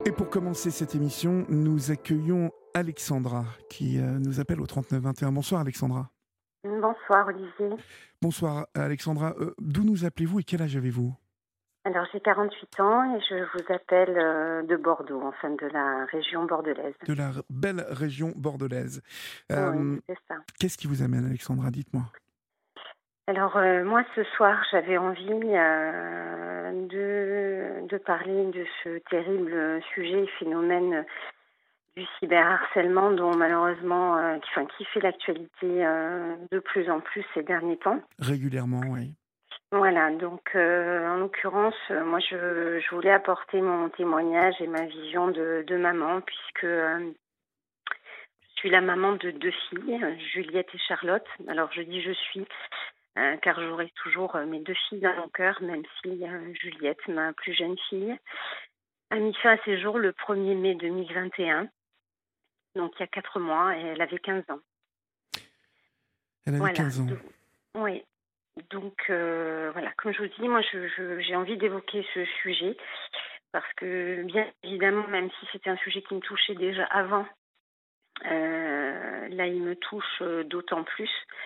Et pour commencer cette émission, nous accueillons Alexandra qui nous appelle au 39 21. Bonsoir Alexandra. Bonsoir Olivier. Bonsoir Alexandra. D'où nous appelez-vous et quel âge avez-vous? Alors j'ai 48 ans et je vous appelle de Bordeaux, enfin de la région bordelaise. De la belle région bordelaise. Oui, Euh, c'est ça. Qu'est-ce qui vous amène Alexandra? Dites-moi. Alors moi ce soir j'avais envie de parler de ce terrible sujet, phénomène du cyberharcèlement dont malheureusement, qui fait l'actualité de plus en plus ces derniers temps. Régulièrement, oui. Voilà, donc en l'occurrence, moi je voulais apporter mon témoignage et ma vision de maman puisque je suis la maman de 2 filles, Juliette et Charlotte. Alors je dis «je suis», car j'aurai toujours, mes 2 filles dans mon cœur, même si, Juliette, ma plus jeune fille, a mis fin à ses jours le 1er mai 2021, donc il y a 4 mois, et elle avait 15 ans. Elle avait Voilà, 15 ans. oui. Donc voilà, comme je vous dis, moi j'ai envie d'évoquer ce sujet parce que bien évidemment, même si c'était un sujet qui me touchait déjà avant, là il me touche d'autant plus.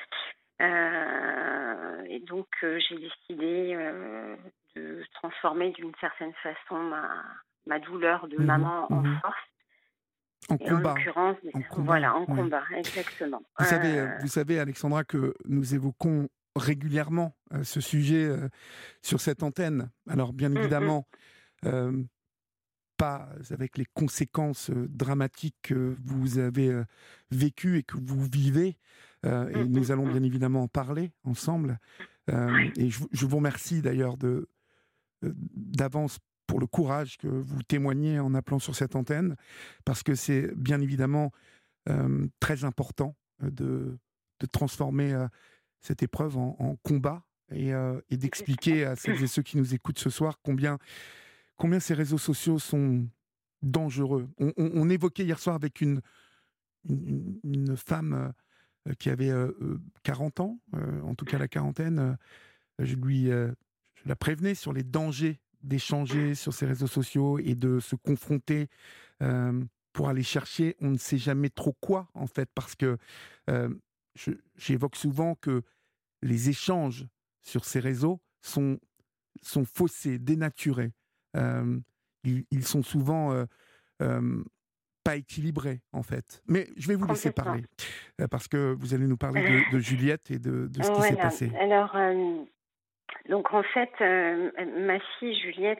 Et donc j'ai décidé de transformer d'une certaine façon ma douleur de Mhm, maman en mhm. force. En Et en combat. l'occurrence, En combat, voilà, en oui. combat, exactement. Vous savez Alexandra, que nous évoquons régulièrement ce sujet sur cette antenne. Alors bien Mm, mm, évidemment, euh, pas avec les conséquences dramatiques que vous avez vécues et que vous vivez. Et mm, mm, nous allons mm. bien évidemment en parler ensemble. Ouais, Et je vous remercie d'ailleurs d'avance pour le courage que vous témoignez en appelant sur cette antenne, parce que c'est bien évidemment très important de transformer cette épreuve en combat et exactement. d'expliquer à celles et ceux qui nous écoutent ce soir combien ces réseaux sociaux sont dangereux. On évoquait hier soir avec une femme qui avait 40 ans, en tout cas la quarantaine. Je la prévenais sur les dangers d'échanger sur ces réseaux sociaux et de se confronter pour aller chercher on ne sait jamais trop quoi, en fait, parce que euh, j'évoque souvent que les échanges sur ces réseaux sont faussés, dénaturés. Euh, ils sont souvent euh, pas équilibrés, en fait. Mais je vais vous laisser Complètement. parler, parce que vous allez nous parler de Juliette et de ce qui s'est Voilà. passé. Alors, donc en fait, ma fille Juliette,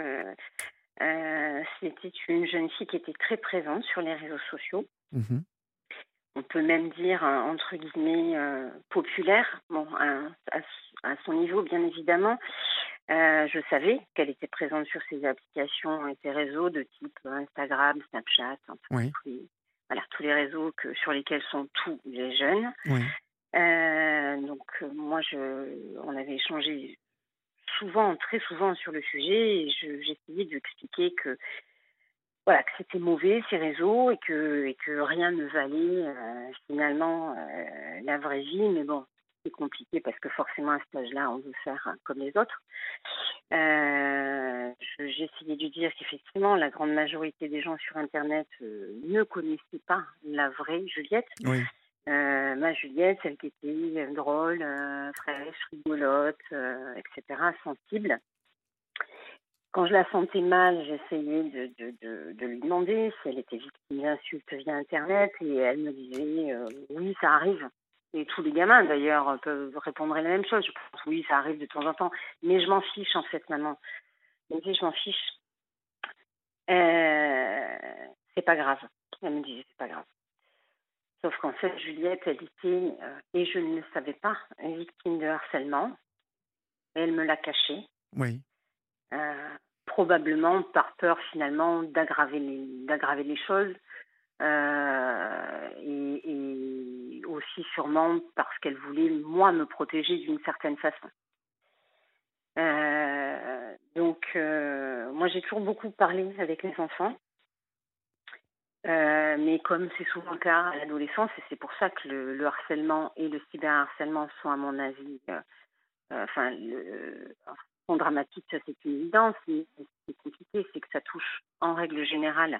c'était une jeune fille qui était très présente sur les réseaux sociaux. Mhm. On peut même dire, entre guillemets, populaire. Bon, à son niveau, bien évidemment. Je savais qu'elle était présente sur ces applications et ces réseaux de type Instagram, Snapchat, enfin, Oui, tous les réseaux sur lesquels sont tous les jeunes. oui. Donc moi, on avait échangé souvent, très souvent sur le sujet et j'essayais de lui expliquer que voilà, que c'était mauvais ces réseaux et que rien ne valait finalement la vraie vie. Mais bon, c'est compliqué parce que forcément à cet âge-là, on veut faire comme les autres. J'essayais de lui dire qu'effectivement, la grande majorité des gens sur Internet ne connaissaient pas la vraie Juliette. Oui. Ma Juliette, celle qui était drôle, fraîche, rigolote, etc., sensible. Quand je la sentais mal, j'essayais de lui demander si elle était victime d'insultes via Internet et elle me disait oui, ça arrive. Et tous les gamins d'ailleurs peuvent répondre la même chose. Je pense oui, ça arrive de temps en temps, mais je m'en fiche en fait, maman. Elle me disait je m'en fiche. Euh, c'est pas grave. Elle me disait c'est pas grave. Sauf qu'en fait, Juliette, elle était, et je ne le savais pas, victime de harcèlement. Et elle me l'a caché. Oui. Euh, Probablement par peur finalement d'aggraver les choses et aussi sûrement parce qu'elle voulait moi me protéger d'une certaine façon. Donc moi j'ai toujours beaucoup parlé avec les enfants, mais comme c'est souvent le cas à l'adolescence, et c'est pour ça que le harcèlement et le cyberharcèlement sont à mon avis sont dramatiques, ça c'est une évidence. Mais ce qui est compliqué, c'est que ça touche en règle générale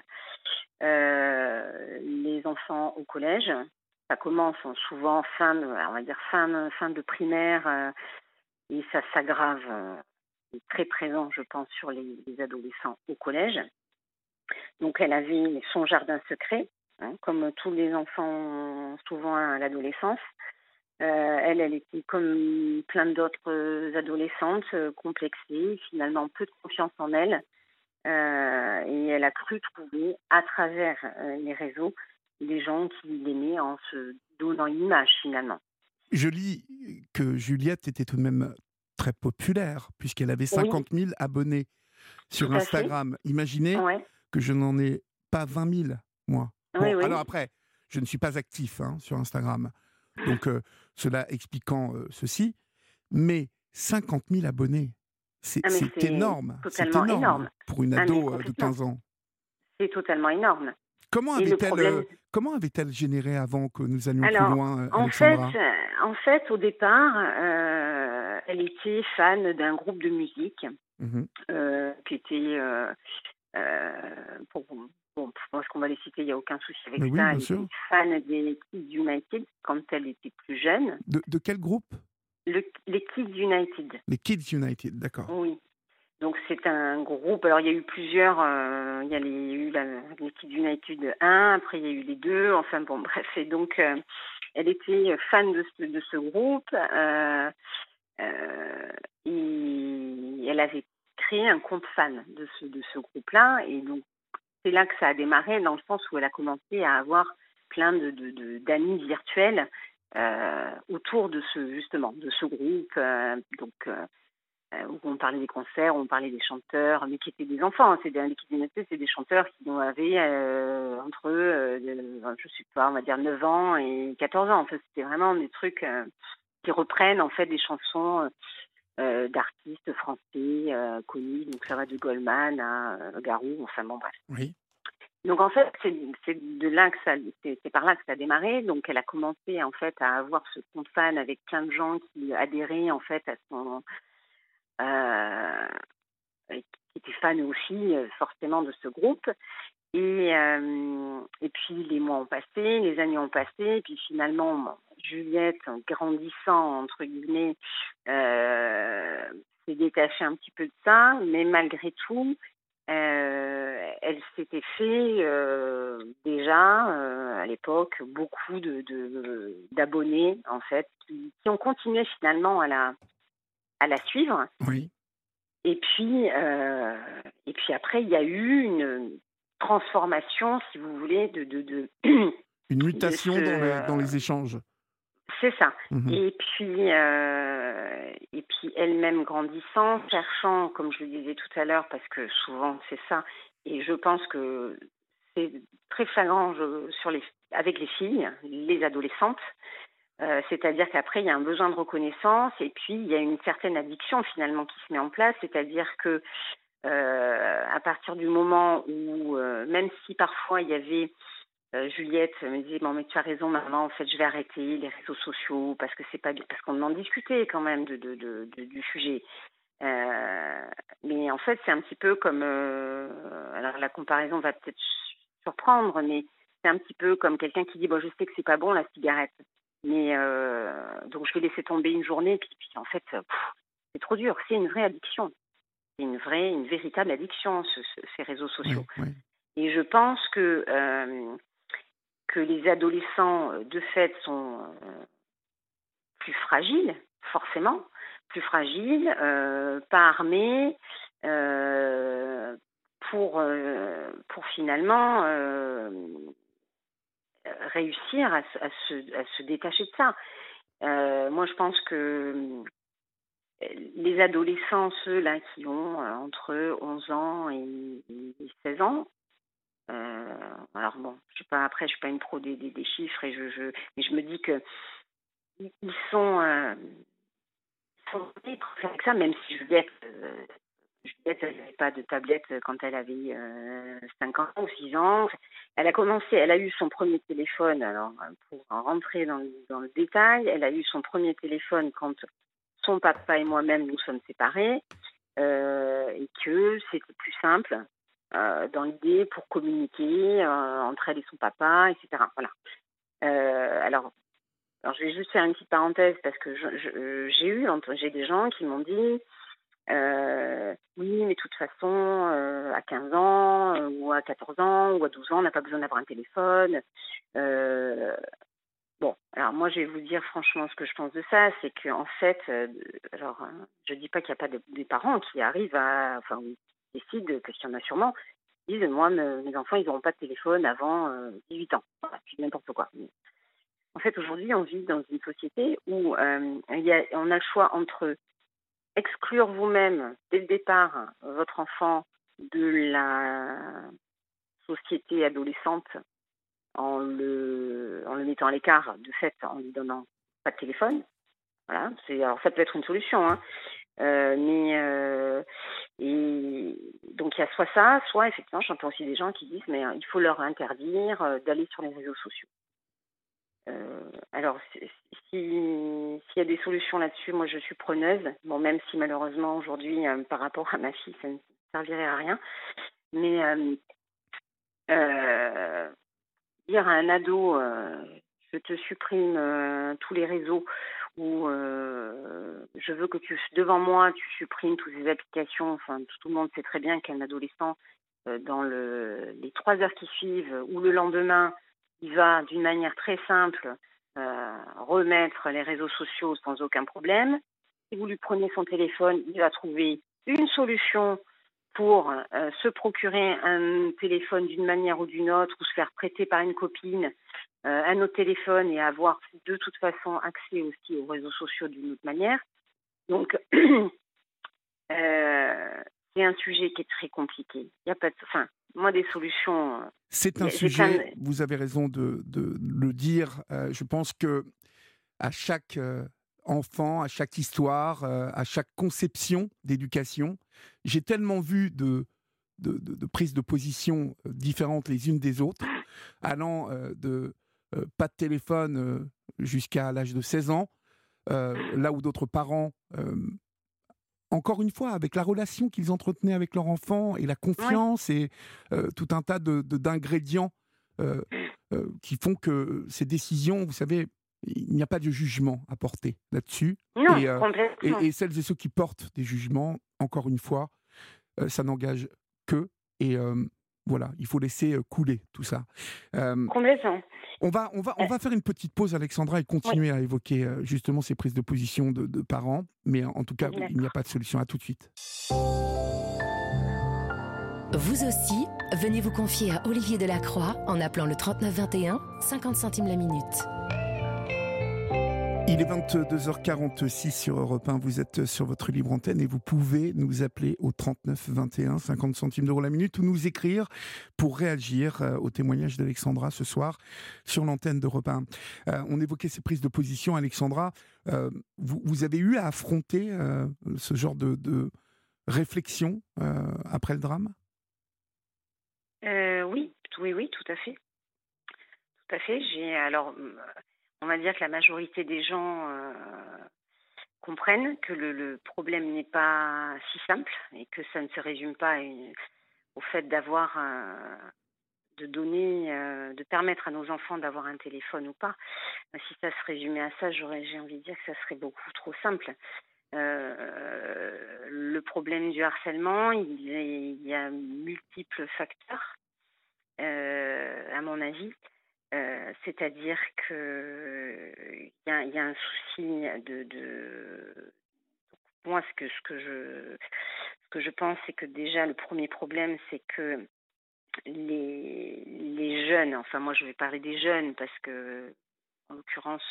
les enfants au collège. Ça commence souvent on va dire fin de primaire, et ça s'aggrave, c'est très présent, je pense, sur les adolescents au collège. Donc elle avait son jardin secret, hein, comme tous les enfants ont souvent à l'adolescence. Elle était comme plein d'autres adolescentes, complexée, finalement peu de confiance en elle. Et elle a cru trouver à travers les réseaux des gens qui l'aimaient en se donnant une image finalement. Je lis que Juliette était tout de même très populaire, puisqu'elle avait Oui, 50 000 abonnés tout sur à fait. Instagram. Imaginez Ouais. que je n'en ai pas 20 000, moi. Oui, Bon, oui. alors après, je ne suis pas actif sur Instagram. Donc, cela expliquant ceci. Mais 50 000 abonnés, Ah mais c'est c'est énorme. C'est totalement énorme énorme. pour une Ah mais ado de complètement. 15 ans. C'est totalement énorme. Comment Et le avait-elle, problème, comment avait-elle généré avant que nous allions plus alors, loin, Alexandra? en fait, au départ, elle était fan d'un groupe de musique Mhm. qui était, pour, bon, je pense qu'on va les citer, il n'y a aucun souci avec Mais oui, ça. bien Elle était sûr. fan des Kids United quand elle était plus jeune. De quel groupe? Les Kids United, Les Kids United, d'accord. oui. Donc c'est un groupe, alors il y a eu plusieurs, il y a eu les Kids United 1, après il y a eu les 2, enfin bon bref, et donc elle était fan de ce groupe, euh, et elle avait créé un compte fan de ce groupe-là, et donc c'est là que ça a démarré, dans le sens où elle a commencé à avoir plein d'amis virtuels autour de justement de ce groupe, où on parlait des concerts, où on parlait des chanteurs, mais qui étaient des enfants. Hein. L'équipe d'United, c'est des chanteurs qui avaient entre je sais pas, on va dire 9 ans et 14 ans. En fait, c'était vraiment des trucs qui reprennent en fait des chansons d'artistes français connus. Donc ça va de Goldman à Garou, enfin bon bref. Oui. Donc en fait, c'est de là que c'est par là que ça a démarré. Donc elle a commencé en fait à avoir ce compte fan avec plein de gens qui adhéraient en fait à son euh, qui étaient fans aussi forcément de ce groupe. Et puis les mois ont passé, les années ont passé, et puis finalement, bon, Juliette, en grandissant, entre guillemets, s'est détachée un petit peu de ça, mais malgré tout, elle s'était fait déjà à l'époque beaucoup d'abonnés en fait qui ont continué finalement à la suivre. Oui. Et puis après, il y a eu une transformation, si vous voulez, Une de mutation dans les échanges. c'est ça. Mhm. Et puis elle-même grandissant, cherchant, comme je le disais tout à l'heure, parce que souvent c'est ça, et je pense que c'est très flagrant avec les filles, les adolescentes. C'est-à-dire qu'après, il y a un besoin de reconnaissance et puis il y a une certaine addiction finalement qui se met en place. C'est-à-dire que à partir du moment où, même si parfois il y avait, Juliette me disait, bon mais tu as raison maman, en fait je vais arrêter les réseaux sociaux parce que c'est pas bien, parce qu'on en discutait quand même du sujet. Euh, mais en fait c'est un petit peu comme, alors la comparaison va peut-être surprendre, mais c'est un petit peu comme quelqu'un qui dit, bon je sais que c'est pas bon la cigarette, mais donc je vais laisser tomber une journée, puis en fait c'est trop dur, c'est une vraie addiction. C'est une véritable addiction, ces réseaux sociaux. Oui, oui. Et je pense que les adolescents, de fait, sont plus fragiles, forcément, plus fragiles, pas armés, euh, pour finalement réussir à se détacher de ça. Moi, je pense que les adolescents, ceux-là qui ont entre 11 ans et 16 ans, alors bon, je suis pas une pro des chiffres, mais je me dis que ils sont libres avec ça, même si Juliette, elle n'avait pas de tablette quand elle avait 5 ans ou 6 ans. Elle a eu son premier téléphone, alors pour en rentrer dans le détail, elle a eu son premier téléphone quand son papa et moi-même nous sommes séparés. et que c'était plus simple, dans l'idée pour communiquer, entre elle et son papa et cetera. Voilà. Alors je vais juste faire une petite parenthèse parce que j'ai des gens qui m'ont dit, «Oui, mais de toute façon, à 15 ans, ou à 14 ans ou à 12 ans, on n'a pas besoin d'avoir un téléphone». Heu, bon, alors moi, je vais vous dire franchement ce que je pense de ça, c'est qu'en fait, je dis pas qu'il y a pas des parents qui arrivent à enfin, ou qui décident, parce qu'il y en a sûrement, qui disent: «Moi, mes enfants, ils n'auront pas de téléphone avant, 18 ans». Voilà, je dis n'importe quoi. En fait, aujourd'hui, on vit dans une société où, on a le choix entre exclure vous-même, dès le départ, votre enfant de la société adolescente en le mettant à l'écart, de fait, en lui donnant pas de téléphone. Voilà, alors ça peut être une solution, hein, et donc il y a soit ça, soit effectivement, j'entends aussi des gens qui disent: «Mais, il faut leur interdire, d'aller sur les réseaux sociaux». Alors s'il y a des solutions là-dessus, moi je suis preneuse. Bon, même si malheureusement aujourd'hui, par rapport à ma fille, ça ne servirait à rien. Mais, dire à un ado, «Je te supprime, tous les réseaux» ou, «Je veux que devant moi, tu supprimes toutes ces applications». Enfin, tout le monde sait très bien qu'un adolescent, dans les 3 heures qui suivent ou le lendemain, il va d'une manière très simple, remettre les réseaux sociaux sans aucun problème. Si vous lui prenez son téléphone, il va trouver une solution pour, se procurer un téléphone d'une manière ou d'une autre, ou se faire prêter par une copine, un autre téléphone, et avoir de toute façon accès aussi aux réseaux sociaux d'une autre manière. Donc c'est un sujet qui est très compliqué. Il y a pas de enfin, moi des solutions, C'est un j'ai plein de sujet, vous avez raison de le dire. Je pense que à chaque enfant, à chaque histoire, à chaque conception d'éducation, j'ai tellement vu de prises de position différentes les unes des autres, allant de pas de téléphone jusqu'à l'âge de 16 ans, là où d'autres parents, encore une fois, avec la relation qu'ils entretenaient avec leur enfant et la ouais. confiance et tout un tas d'ingrédients euh, qui font que ces décisions, vous savez, il n'y a pas de jugement à porter là-dessus. Non, Et, complètement, et celles et ceux qui portent des jugements, encore une fois, ça n'engage qu'eux. Et voilà, il faut laisser couler tout ça. Euh, complètement. on va faire une petite pause, Alexandra, et Oui, continuer à évoquer justement ces prises de position de parents. Mais en tout cas, il n'y a d'accord. pas de solution. À tout de suite. Vous aussi, venez vous confier à Olivier Delacroix en appelant le 3921, 50 centimes la minute. Il est 22h46 sur Europe 1, vous êtes sur votre libre antenne et vous pouvez nous appeler au 39 21, 50 centimes d'euros la minute, ou nous écrire pour réagir au témoignage d'Alexandra ce soir sur l'antenne d'Europe 1. On évoquait ces prises de position, Alexandra. Vous avez eu à affronter ce genre de réflexion après le drame? Oui, oui, tout à fait. Tout à fait. On va dire que la majorité des gens, comprennent que le problème n'est pas si simple et que ça ne se résume pas au fait de permettre à nos enfants d'avoir un téléphone ou pas. Si ça se résumait à ça, j'ai envie de dire que ça serait beaucoup trop simple. Le problème du harcèlement, il y a multiples facteurs, à mon avis. C'est-à-dire qu'il y a un souci moi, ce que je pense, c'est que déjà le premier problème, c'est que les jeunes, enfin moi je vais parler des jeunes parce que en l'occurrence,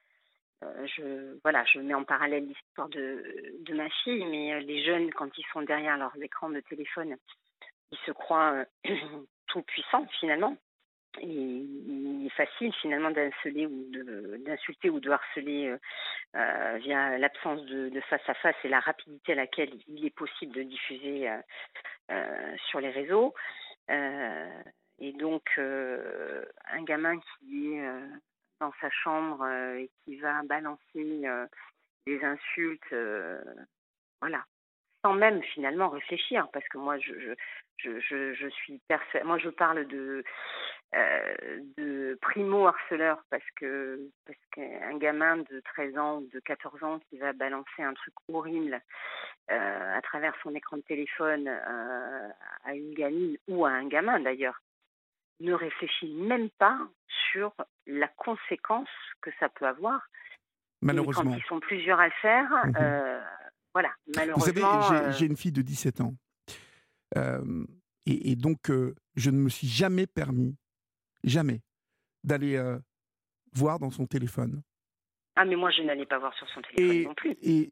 je mets en parallèle l'histoire de ma fille, mais les jeunes, quand ils sont derrière leurs écrans de téléphone, ils se croient tout puissants finalement. Et il est facile finalement d'insulter ou de harceler, via l'absence de face à face et la rapidité à laquelle il est possible de diffuser, sur les réseaux. Euh, et donc, un gamin qui est dans sa chambre, et qui va balancer des insultes, voilà. sans même finalement réfléchir, parce que moi je suis moi je parle de primo-harceleur, parce qu'un gamin de 13 ans ou de 14 ans qui va balancer un truc horrible à travers son écran de téléphone à une gamine ou à un gamin d'ailleurs, ne réfléchit même pas sur la conséquence que ça peut avoir. Et quand Malheureusement. ils sont plusieurs à le faire, voilà, Vous savez, malheureusement. j'ai une fille de 17 ans. Euh, et donc, je ne me suis jamais permis, jamais, d'aller voir dans son téléphone. Ah, mais moi, je n'allais pas voir sur son téléphone non plus. Et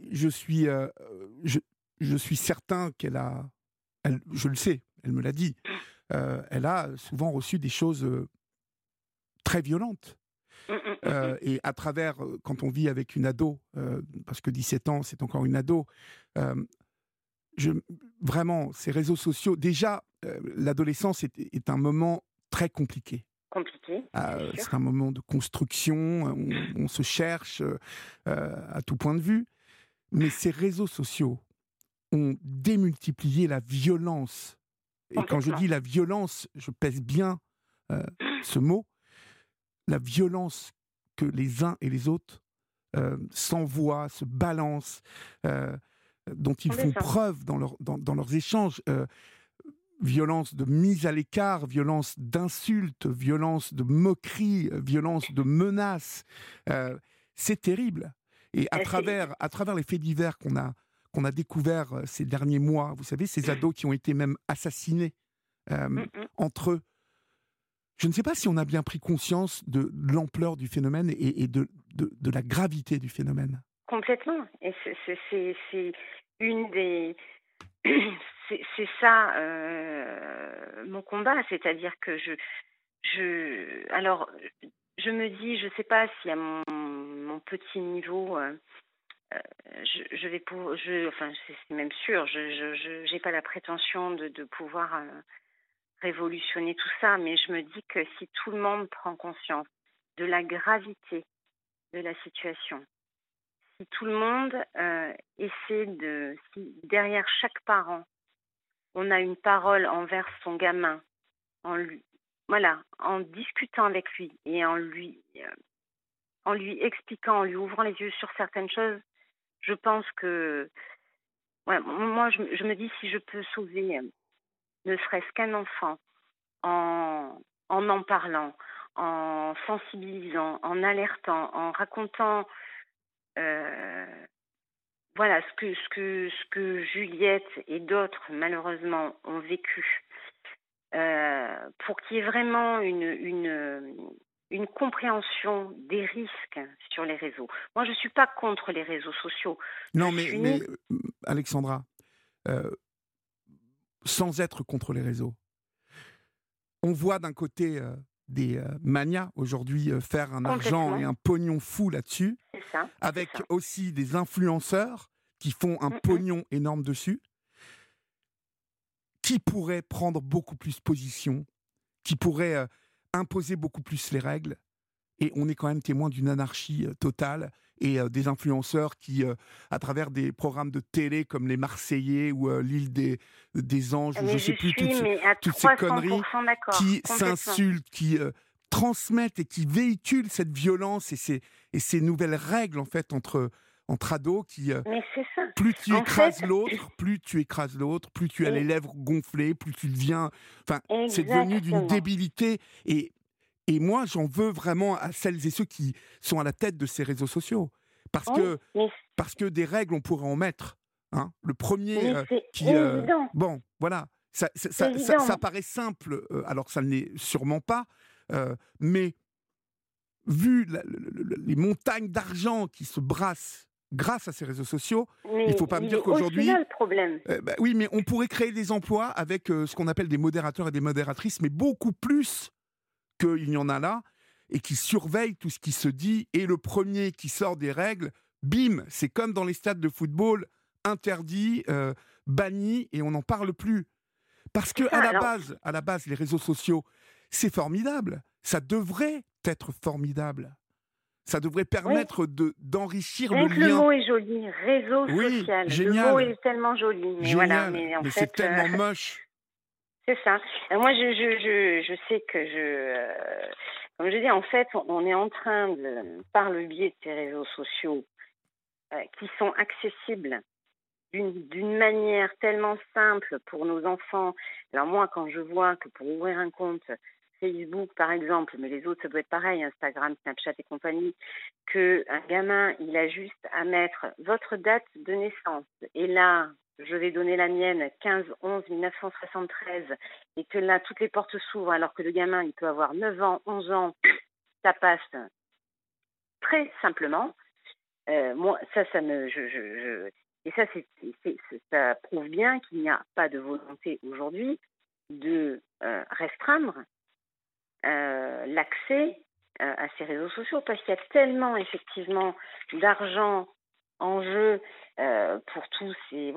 je suis certain qu'elle a... je le sais, elle me l'a dit. Elle a souvent reçu des choses très violentes. Et à travers, quand on vit avec une ado, parce que 17 ans, c'est encore une ado, vraiment, ces réseaux sociaux, déjà, l'adolescence est un moment très compliqué. C'est un moment de construction, on se cherche à tout point de vue, mais ces réseaux sociaux ont démultiplié la violence. Et quand je dis la violence, je pèse bien ce mot, la violence que les uns et les autres s'envoient, se balancent, dont ils font preuve dans leurs échanges. Violence de mise à l'écart, violence d'insultes, violence de moquerie, violence de menaces. C'est terrible. Et à travers les faits divers qu'on a découverts ces derniers mois, vous savez, ces ados qui ont été même assassinés entre eux, je ne sais pas si on a bien pris conscience de l'ampleur du phénomène et de la gravité du phénomène. Complètement. Et c'est une des... C'est ça mon combat, c'est-à-dire que alors je me dis, je sais pas si à mon petit niveau, je vais enfin c'est même sûr, je j'ai pas la prétention de pouvoir révolutionner tout ça, mais je me dis que si tout le monde prend conscience de la gravité de la situation, si tout le monde essaie si derrière chaque parent on a une parole envers son gamin, en discutant avec lui et en lui expliquant, en lui ouvrant les yeux sur certaines choses, je pense que, moi, je me dis, si je peux sauver ne serait-ce qu'un enfant en parlant, en sensibilisant, en alertant, en racontant, ce que Juliette et d'autres, malheureusement, ont vécu, pour qu'il y ait vraiment une compréhension des risques sur les réseaux. Moi, je ne suis pas contre les réseaux sociaux. Non, mais Alexandra, sans être contre les réseaux, on voit d'un côté des manias aujourd'hui faire un argent et un pognon fou là-dessus, avec aussi des influenceurs qui font un pognon énorme dessus, qui pourraient prendre beaucoup plus position, qui pourraient imposer beaucoup plus les règles, et on est quand même témoin d'une anarchie totale, et des influenceurs qui, à travers des programmes de télé comme Les Marseillais ou l'île des Anges, je ne sais plus, toutes ces conneries, qui s'insultent, qui transmettent et qui véhiculent cette violence et ces nouvelles règles en fait entre ados qui, plus tu écrases l'autre, plus tu as les lèvres gonflées, plus tu deviens... Enfin, c'est devenu d'une débilité et moi, j'en veux vraiment à celles et ceux qui sont à la tête de ces réseaux sociaux. Parce que des règles, on pourrait en mettre. Hein. Le premier bon, voilà. Ça paraît simple, alors ça ne l'est sûrement pas. Mais vu les montagnes d'argent qui se brassent grâce à ces réseaux sociaux, il ne faut pas me dire qu'aujourd'hui... C'est là le problème. Oui, mais on pourrait créer des emplois avec ce qu'on appelle des modérateurs et des modératrices, mais beaucoup plus qu'il y en a là, et qui surveillent tout ce qui se dit, et le premier qui sort des règles, bim, c'est comme dans les stades de football, interdit, banni, et on n'en parle plus. Parce que à la base, les réseaux sociaux, c'est formidable. Ça devrait être formidable. Ça devrait Oui. permettre d'enrichir le Rien que le lien. mot est joli, réseau Oui, social. Le mot génial, est tellement joli, mais voilà, génial. mais en Mais c'est fait, tellement moche. c'est ça. Moi, je sais que comme je dis, en fait, on est en train de, par le biais de ces réseaux sociaux, qui sont accessibles d'une manière tellement simple pour nos enfants. Alors moi, quand je vois que pour ouvrir un compte Facebook, par exemple, mais les autres, ça doit être pareil, Instagram, Snapchat et compagnie, qu'un gamin, il a juste à mettre votre date de naissance. Et là, je vais donner la mienne, 15/11/1973, et que là, toutes les portes s'ouvrent, alors que le gamin, il peut avoir 9 ans, 11 ans, ça passe très simplement. Moi, ça me, et ça, ça prouve bien qu'il n'y a pas de volonté aujourd'hui de restreindre l'accès à ces réseaux sociaux, parce qu'il y a tellement effectivement d'argent en jeu pour tous ces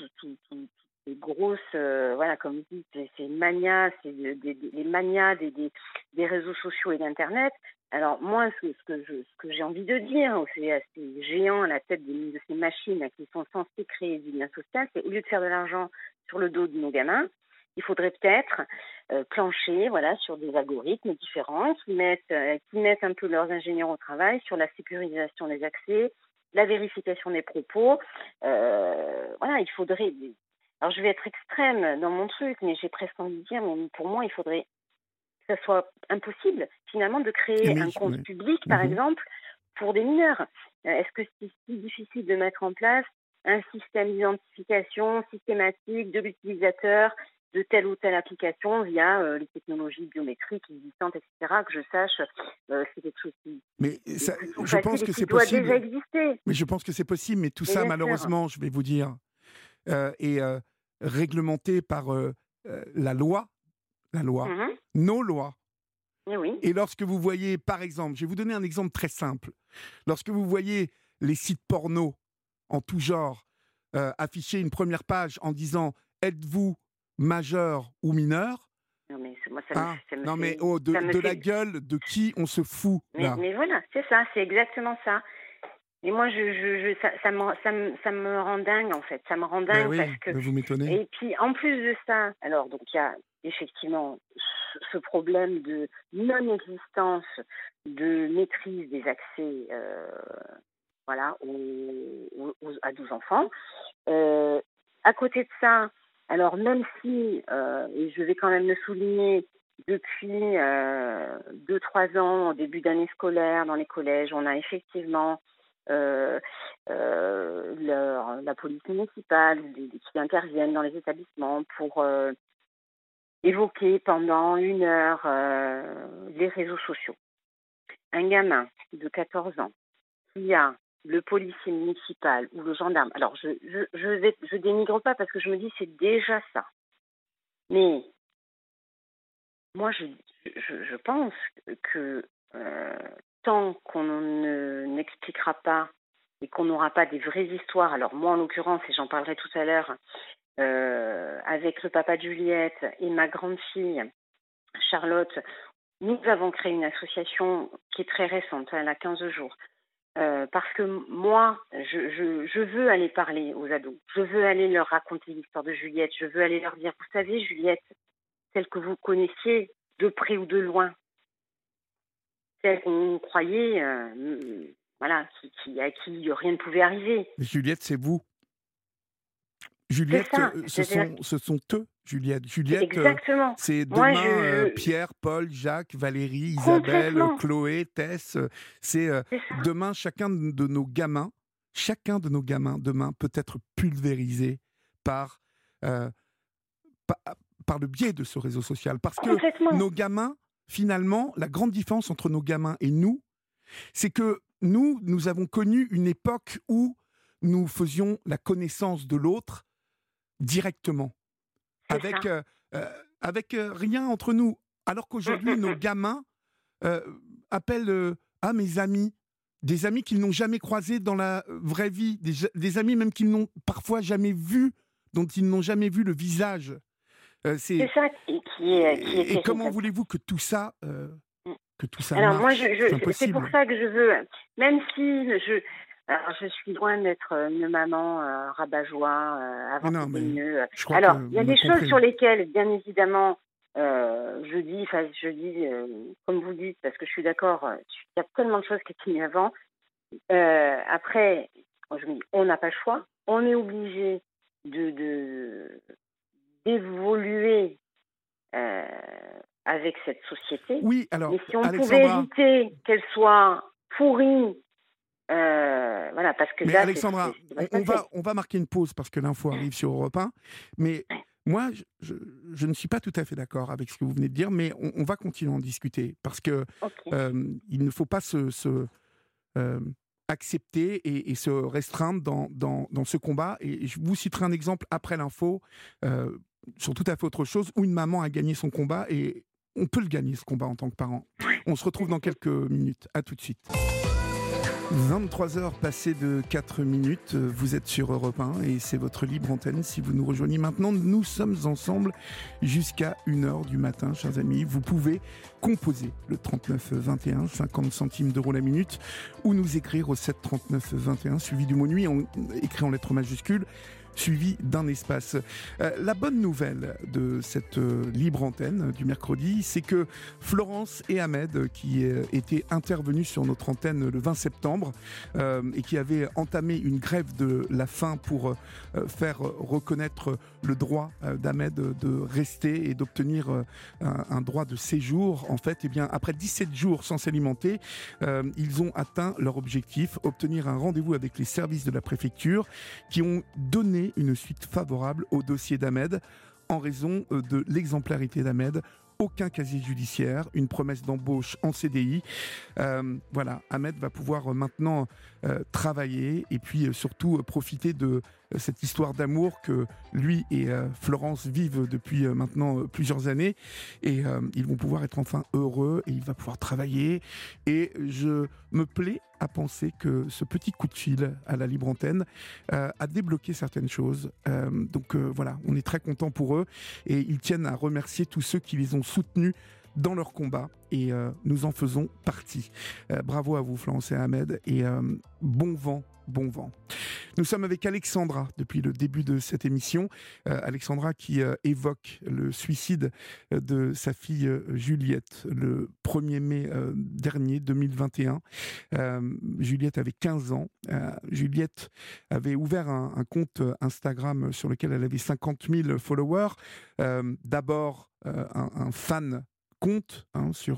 ces grosses voilà, comme vous dites, ces manias, les manias des réseaux sociaux et d'internet. Alors moi, ce que j'ai envie de dire à ces géants à la tête de ces machines qui sont censés créer du lien social, c'est au lieu de faire de l'argent sur le dos de nos gamins, il faudrait peut-être plancher, voilà, sur des algorithmes différents qui mettent un peu leurs ingénieurs au travail sur la sécurisation des accès, la vérification des propos. Voilà, il faudrait. Alors je vais être extrême dans mon truc, mais j'ai presque envie de dire, mais pour moi, il faudrait que ça soit impossible finalement de créer Mais, un compte ouais. public, par Mhm. exemple, pour des mineurs. Est-ce que c'est si difficile de mettre en place un système d'identification systématique de l'utilisateur de telle ou telle application via les technologies biométriques existantes, etc., que je sache, c'est quelque chose qui Mais est ça, plutôt je facile pense et que qui c'est doit déjà possible. exister. Mais je pense que c'est possible. Mais tout Mais ça, bien sûr. malheureusement, je vais vous dire, est réglementé par la loi, Mhm. nos lois. Et oui. Et lorsque vous voyez, par exemple, je vais vous donner un exemple très simple. Lorsque vous voyez les sites porno en tout genre afficher une première page en disant êtes-vous majeur ou mineur, Non, mais moi, hein, non mais ça me de la fait. gueule de qui on se fout là. Mais voilà, c'est ça, c'est exactement ça. Et moi, ça me rend dingue, en fait. Ça me rend Ben dingue parce oui, que. ben vous m'étonnez. Et puis, en plus de ça, alors, donc, il y a effectivement ce problème de non-existence de maîtrise des accès voilà, à 12 enfants. Euh, à côté de ça, alors, même si, et je vais quand même le souligner, depuis 2-3 ans, au début d'année scolaire, dans les collèges, on a effectivement euh, la police municipale qui interviennent dans les établissements pour évoquer pendant 1 heure les réseaux sociaux. Un gamin de 14 ans qui a le policier municipal ou le gendarme, alors je dénigre pas parce que je me dis c'est déjà ça. Mais moi, je pense que tant qu'on n'expliquera pas et qu'on n'aura pas des vraies histoires, alors moi en l'occurrence, et j'en parlerai tout à l'heure, avec le papa de Juliette et ma grande fille Charlotte, nous avons créé une association qui est très récente, elle a 15 jours. Parce que moi, je veux aller parler aux ados, je veux aller leur raconter l'histoire de Juliette, je veux aller leur dire, vous savez Juliette, celle que vous connaissiez de près ou de loin, celle qu'on croyait, voilà, à qui rien ne pouvait arriver. Mais Juliette, c'est vous. C'est Juliette, ça, c'est-à-dire, ce sont eux, Juliette. c'est Juliette, exactement. c'est Moi, demain Pierre, Paul, Jacques, Valérie, Isabelle, complètement, Chloé, Tess. C'est c'est ça. demain, chacun de nos gamins, demain, peut être pulvérisé par, euh, par le biais de ce réseau social. Parce que Complètement. nos gamins, finalement, la grande différence entre nos gamins et nous, c'est que nous avons connu une époque où nous faisions la connaissance de l'autre directement, C'est avec, ça. rien entre nous. Alors qu'aujourd'hui, nos Mm. gamins euh, appellent mes amis, des amis qu'ils n'ont jamais croisés dans la vraie vie, des amis même qu'ils n'ont parfois jamais vus, dont ils n'ont jamais vu le visage. C'est ça qui est Et comment terrible. voulez-vous que tout ça que tout ça Alors moi, marche. C'est c'est pour impossible. ça que je veux, même si alors je suis loin d'être une maman rabat-joie, Mais avant non, c'était mais mieux. je crois Alors qu'on il y a a des choses compris. sur lesquelles, bien évidemment, je dis comme vous dites, parce que je suis d'accord. Il y a tellement de choses qui étaient mises avant. Après, je me dis, on n'a pas le choix. On est obligé de d'évoluer euh, avec cette société. Oui, alors, Mais si on pouvait Alexandra, éviter qu'elle soit pourrie, voilà, parce que mais là, Alexandra, c'est pas se passer. on va marquer une pause parce que l'info arrive sur Europe 1. Mais moi, je ne suis pas tout à fait d'accord avec ce que vous venez de dire, mais on va continuer à en discuter parce que Ok. il ne faut pas euh, accepter et se restreindre dans ce combat. Et je vous citerai un exemple après l'info euh, sur tout à fait autre chose où une maman a gagné son combat et on peut le gagner ce combat en tant que parent. On se retrouve dans quelques minutes. À tout de suite. 23 heures passées de 4 minutes, vous êtes sur Europe 1 et c'est votre libre antenne. Si vous nous rejoignez maintenant, nous sommes ensemble jusqu'à 1h du matin, chers amis. Vous pouvez composer le 39 21, 50 centimes d'euros la minute, ou nous écrire au 7 39 21, suivi du mot nuit, écrit en lettres majuscules, suivi d'un espace. La bonne nouvelle de cette libre antenne du mercredi, c'est que Florence et Ahmed, qui étaient intervenus sur notre antenne le 20 septembre et qui avaient entamé une grève de la faim pour faire reconnaître le droit d'Ahmed de rester et d'obtenir un droit de séjour, en fait, eh bien, après 17 jours sans s'alimenter, ils ont atteint leur objectif, obtenir un rendez-vous avec les services de la préfecture qui ont donné une suite favorable au dossier d'Ahmed en raison de l'exemplarité d'Ahmed. Aucun casier judiciaire, une promesse d'embauche en CDI. Voilà, Ahmed va pouvoir maintenant travailler et puis surtout profiter de cette histoire d'amour que lui et Florence vivent depuis maintenant plusieurs années. Et ils vont pouvoir être enfin heureux et il va pouvoir travailler. Et je me plais à penser que ce petit coup de fil à la libre antenne a débloqué certaines choses. Donc voilà, on est très content pour eux et ils tiennent à remercier tous ceux qui les ont soutenus dans leur combat et nous en faisons partie. Bravo à vous Florence et Ahmed et bon vent, bon vent. Nous sommes avec Alexandra depuis le début de cette émission. Alexandra qui évoque le suicide de sa fille Juliette le 1er mai dernier, 2021. Juliette avait 15 ans. Juliette avait ouvert un compte Instagram sur lequel elle avait 50 000 followers. D'abord, un fan compte sur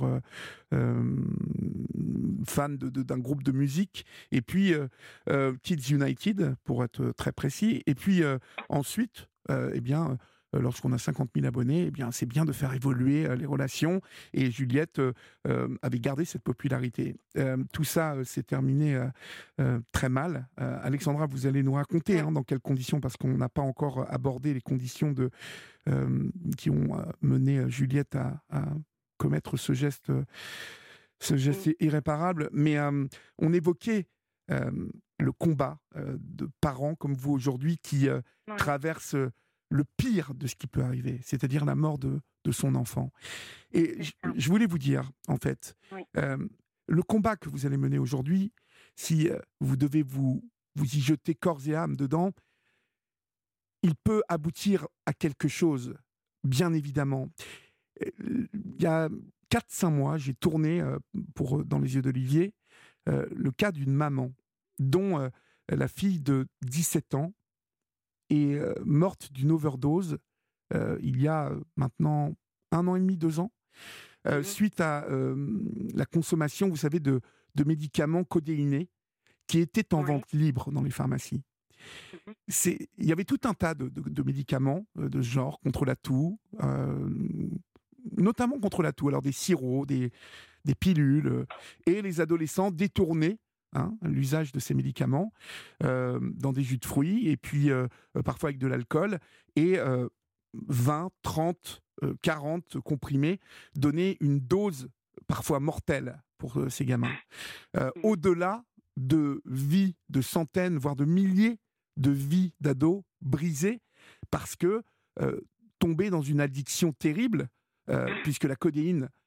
fan d'un groupe de musique et puis Kids United pour être très précis et puis ensuite eh bien lorsqu'on a 50 000 abonnés, eh bien, c'est bien de faire évoluer les relations. Et Juliette avait gardé cette popularité. Tout ça s'est terminé très mal. Alexandra, vous allez nous raconter dans quelles conditions, parce qu'on n'a pas encore abordé les conditions qui ont mené Juliette à commettre ce geste irréparable. Mais on évoquait le combat de parents comme vous aujourd'hui qui traversent le pire de ce qui peut arriver, c'est-à-dire la mort de son enfant. Et je voulais vous dire, en fait, le combat que vous allez mener aujourd'hui, si vous devez vous y jeter corps et âme dedans, il peut aboutir à quelque chose, bien évidemment. Il y a 4-5 mois, j'ai tourné pour Dans les yeux d'Olivier le cas d'une maman dont la fille de 17 ans est morte d'une overdose il y a maintenant 1 an et demi, 2 ans, suite à la consommation, vous savez, de médicaments codéinés qui étaient en vente libre dans les pharmacies. Il y avait tout un tas de médicaments de ce genre, contre la toux, notamment contre la toux, alors des sirops, des pilules, et les adolescents détournaient l'usage de ces médicaments dans des jus de fruits, et puis parfois avec de l'alcool, et 20, 30, 40 comprimés donnaient une dose parfois mortelle pour ces gamins. Au-delà de vies, de centaines, voire de milliers de vies d'ados brisées parce que tombés dans une addiction terrible, puisque la codéine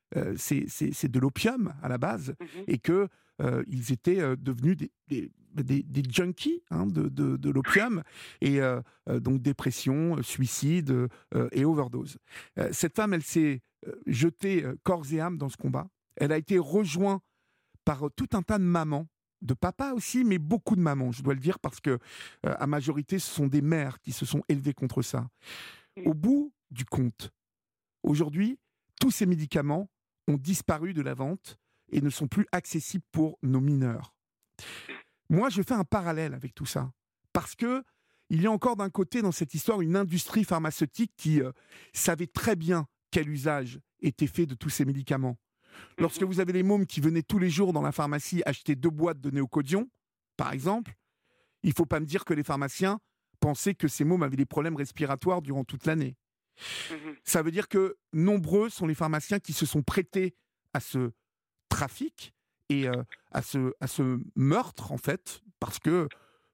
c'est de l'opium à la base, et que ils étaient devenus des junkies, hein, de l'opium, et donc dépression, suicide et overdose. Cette femme, elle s'est jetée corps et âme dans ce combat. Elle a été rejointe par tout un tas de mamans, de papas aussi, mais beaucoup de mamans, je dois le dire, parce que à majorité, ce sont des mères qui se sont élevées contre ça. Au bout du compte, aujourd'hui, tous ces médicaments ont disparu de la vente et ne sont plus accessibles pour nos mineurs. Moi, je fais un parallèle avec tout ça, parce que il y a encore d'un côté dans cette histoire une industrie pharmaceutique qui savait très bien quel usage était fait de tous ces médicaments. Lorsque vous avez les mômes qui venaient tous les jours dans la pharmacie acheter 2 boîtes de néocodion, par exemple, il ne faut pas me dire que les pharmaciens pensaient que ces mômes avaient des problèmes respiratoires durant toute l'année. Ça veut dire que nombreux sont les pharmaciens qui se sont prêtés à ce trafic et à ce meurtre, en fait, parce que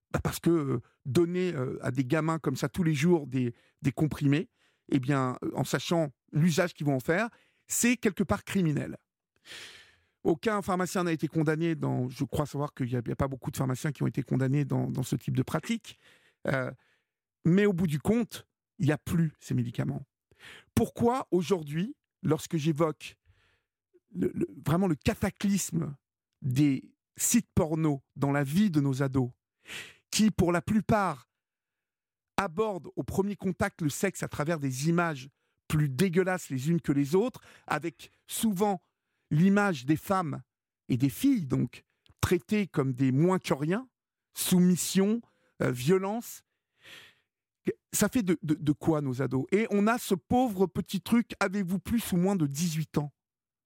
donner à des gamins comme ça tous les jours des comprimés, eh bien, en sachant l'usage qu'ils vont en faire, c'est quelque part criminel. Aucun pharmacien n'a été condamné je crois savoir qu'il n'y a pas beaucoup de pharmaciens qui ont été condamnés dans ce type de pratique. Mais au bout du compte, il n'y a plus ces médicaments. Pourquoi aujourd'hui, lorsque j'évoque vraiment le cataclysme des sites porno dans la vie de nos ados, qui pour la plupart abordent au premier contact le sexe à travers des images plus dégueulasses les unes que les autres, avec souvent l'image des femmes et des filles, donc, traitées comme des moins que rien, soumission, violence. Ça fait de quoi, nos ados? Et on a ce pauvre petit truc, avez-vous plus ou moins de 18 ans?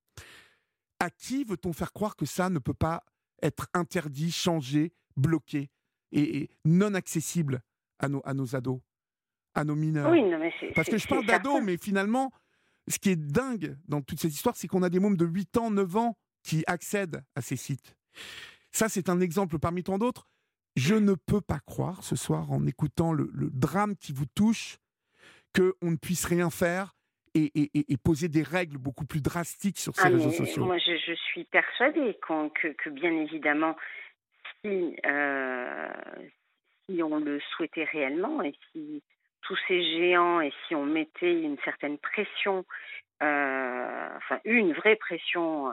À qui veut-on faire croire que ça ne peut pas être interdit, changé, bloqué et non accessible à nos ados, à nos mineurs? Oui, non, mais Parce que je parle d'ados, mais finalement, ce qui est dingue dans toute cette histoire, c'est qu'on a des mômes de 8 ans, 9 ans qui accèdent à ces sites. Ça, c'est un exemple parmi tant d'autres. Je ne peux pas croire, ce soir, en écoutant le drame qui vous touche, qu'on ne puisse rien faire et poser des règles beaucoup plus drastiques sur ces réseaux sociaux. Moi, je suis persuadée que bien évidemment, si, si on le souhaitait réellement et si tous ces géants et si on mettait une certaine pression, enfin une vraie pression,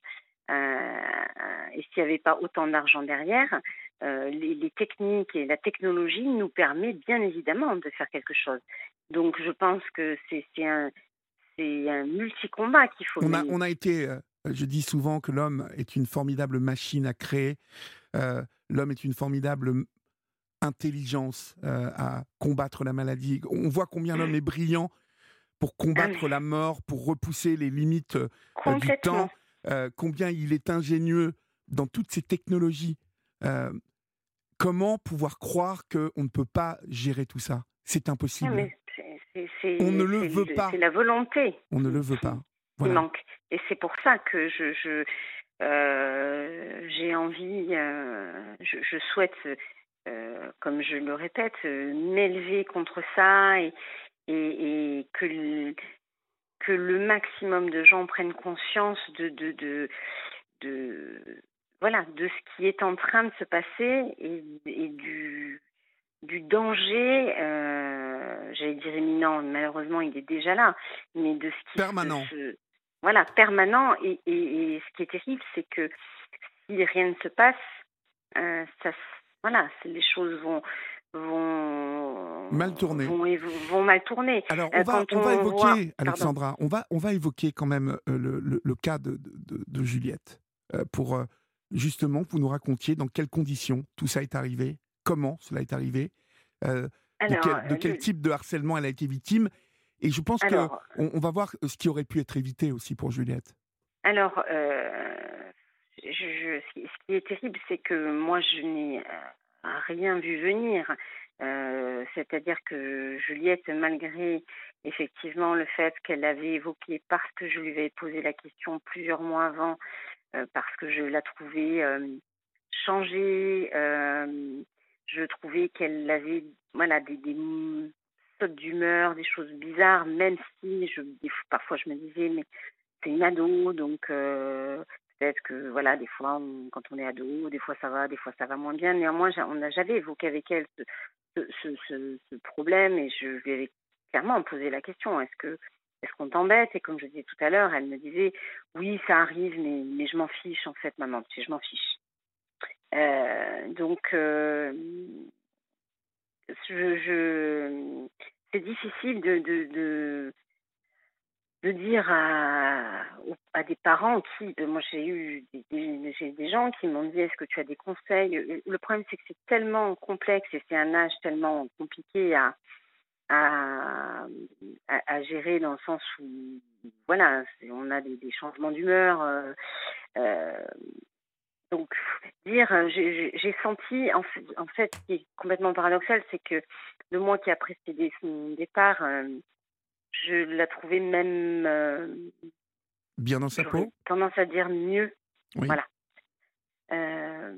et s'il n'y avait pas autant d'argent derrière, les techniques et la technologie nous permet bien évidemment de faire quelque chose. Donc je pense que c'est un multi-combat qu'il faut mener. On a été, je dis souvent que l'homme est une formidable machine à créer, l'homme est une formidable intelligence à combattre la maladie. On voit combien l'homme est brillant pour combattre la mort, pour repousser les limites du temps, combien il est ingénieux dans toutes ces technologies. Comment pouvoir croire qu'on ne peut pas gérer tout ça? C'est impossible. Non, mais on ne le veut pas. C'est la volonté. On ne le veut pas. Voilà. Il manque. Et c'est pour ça que j'ai envie, je souhaite, comme je le répète, m'élever contre ça et que le maximum de gens prennent conscience de ce qui est en train de se passer et du danger, j'allais dire imminent, malheureusement il est déjà là, mais de ce qui permanent. Permanent. Et ce qui est terrible, c'est que si rien ne se passe, les choses vont mal tourner. Vont mal tourner. Alors on va évoquer, Alexandra, on va évoquer quand même le cas de Juliette pour justement que vous nous racontiez dans quelles conditions tout ça est arrivé, comment cela est arrivé, de quel type de harcèlement elle a été victime. Et je pense qu'on va voir ce qui aurait pu être évité aussi pour Juliette. Alors, ce qui est terrible, c'est que moi, je n'ai rien vu venir. C'est-à-dire que Juliette, malgré effectivement le fait qu'elle avait évoqué, parce que je lui avais posé la question plusieurs mois avant, parce que je la trouvais changée, je trouvais qu'elle avait des sautes d'humeur, des choses bizarres, même si parfois je me disais, mais c'était une ado, donc peut-être que voilà, des fois, quand on est ado, des fois ça va moins bien. Néanmoins, j'avais évoqué avec elle ce problème et je lui avais clairement posé la question, est-ce qu'on t'embête? Et comme je disais tout à l'heure, elle me disait, oui, ça arrive, mais je m'en fiche en fait, maman, tu sais, je m'en fiche. Donc, c'est difficile de dire à des parents moi j'ai eu j'ai des gens qui m'ont dit est-ce que tu as des conseils? Le problème c'est que c'est tellement complexe et c'est un âge tellement compliqué à, à gérer dans le sens où voilà, on a des changements d'humeur. Euh, donc dire, j'ai senti en fait ce qui est complètement paradoxal, c'est que le mois qui a précédé son départ, je la trouvais même, Bien dans sa j'aurais peau? tendance à dire mieux, Oui. voilà. Heu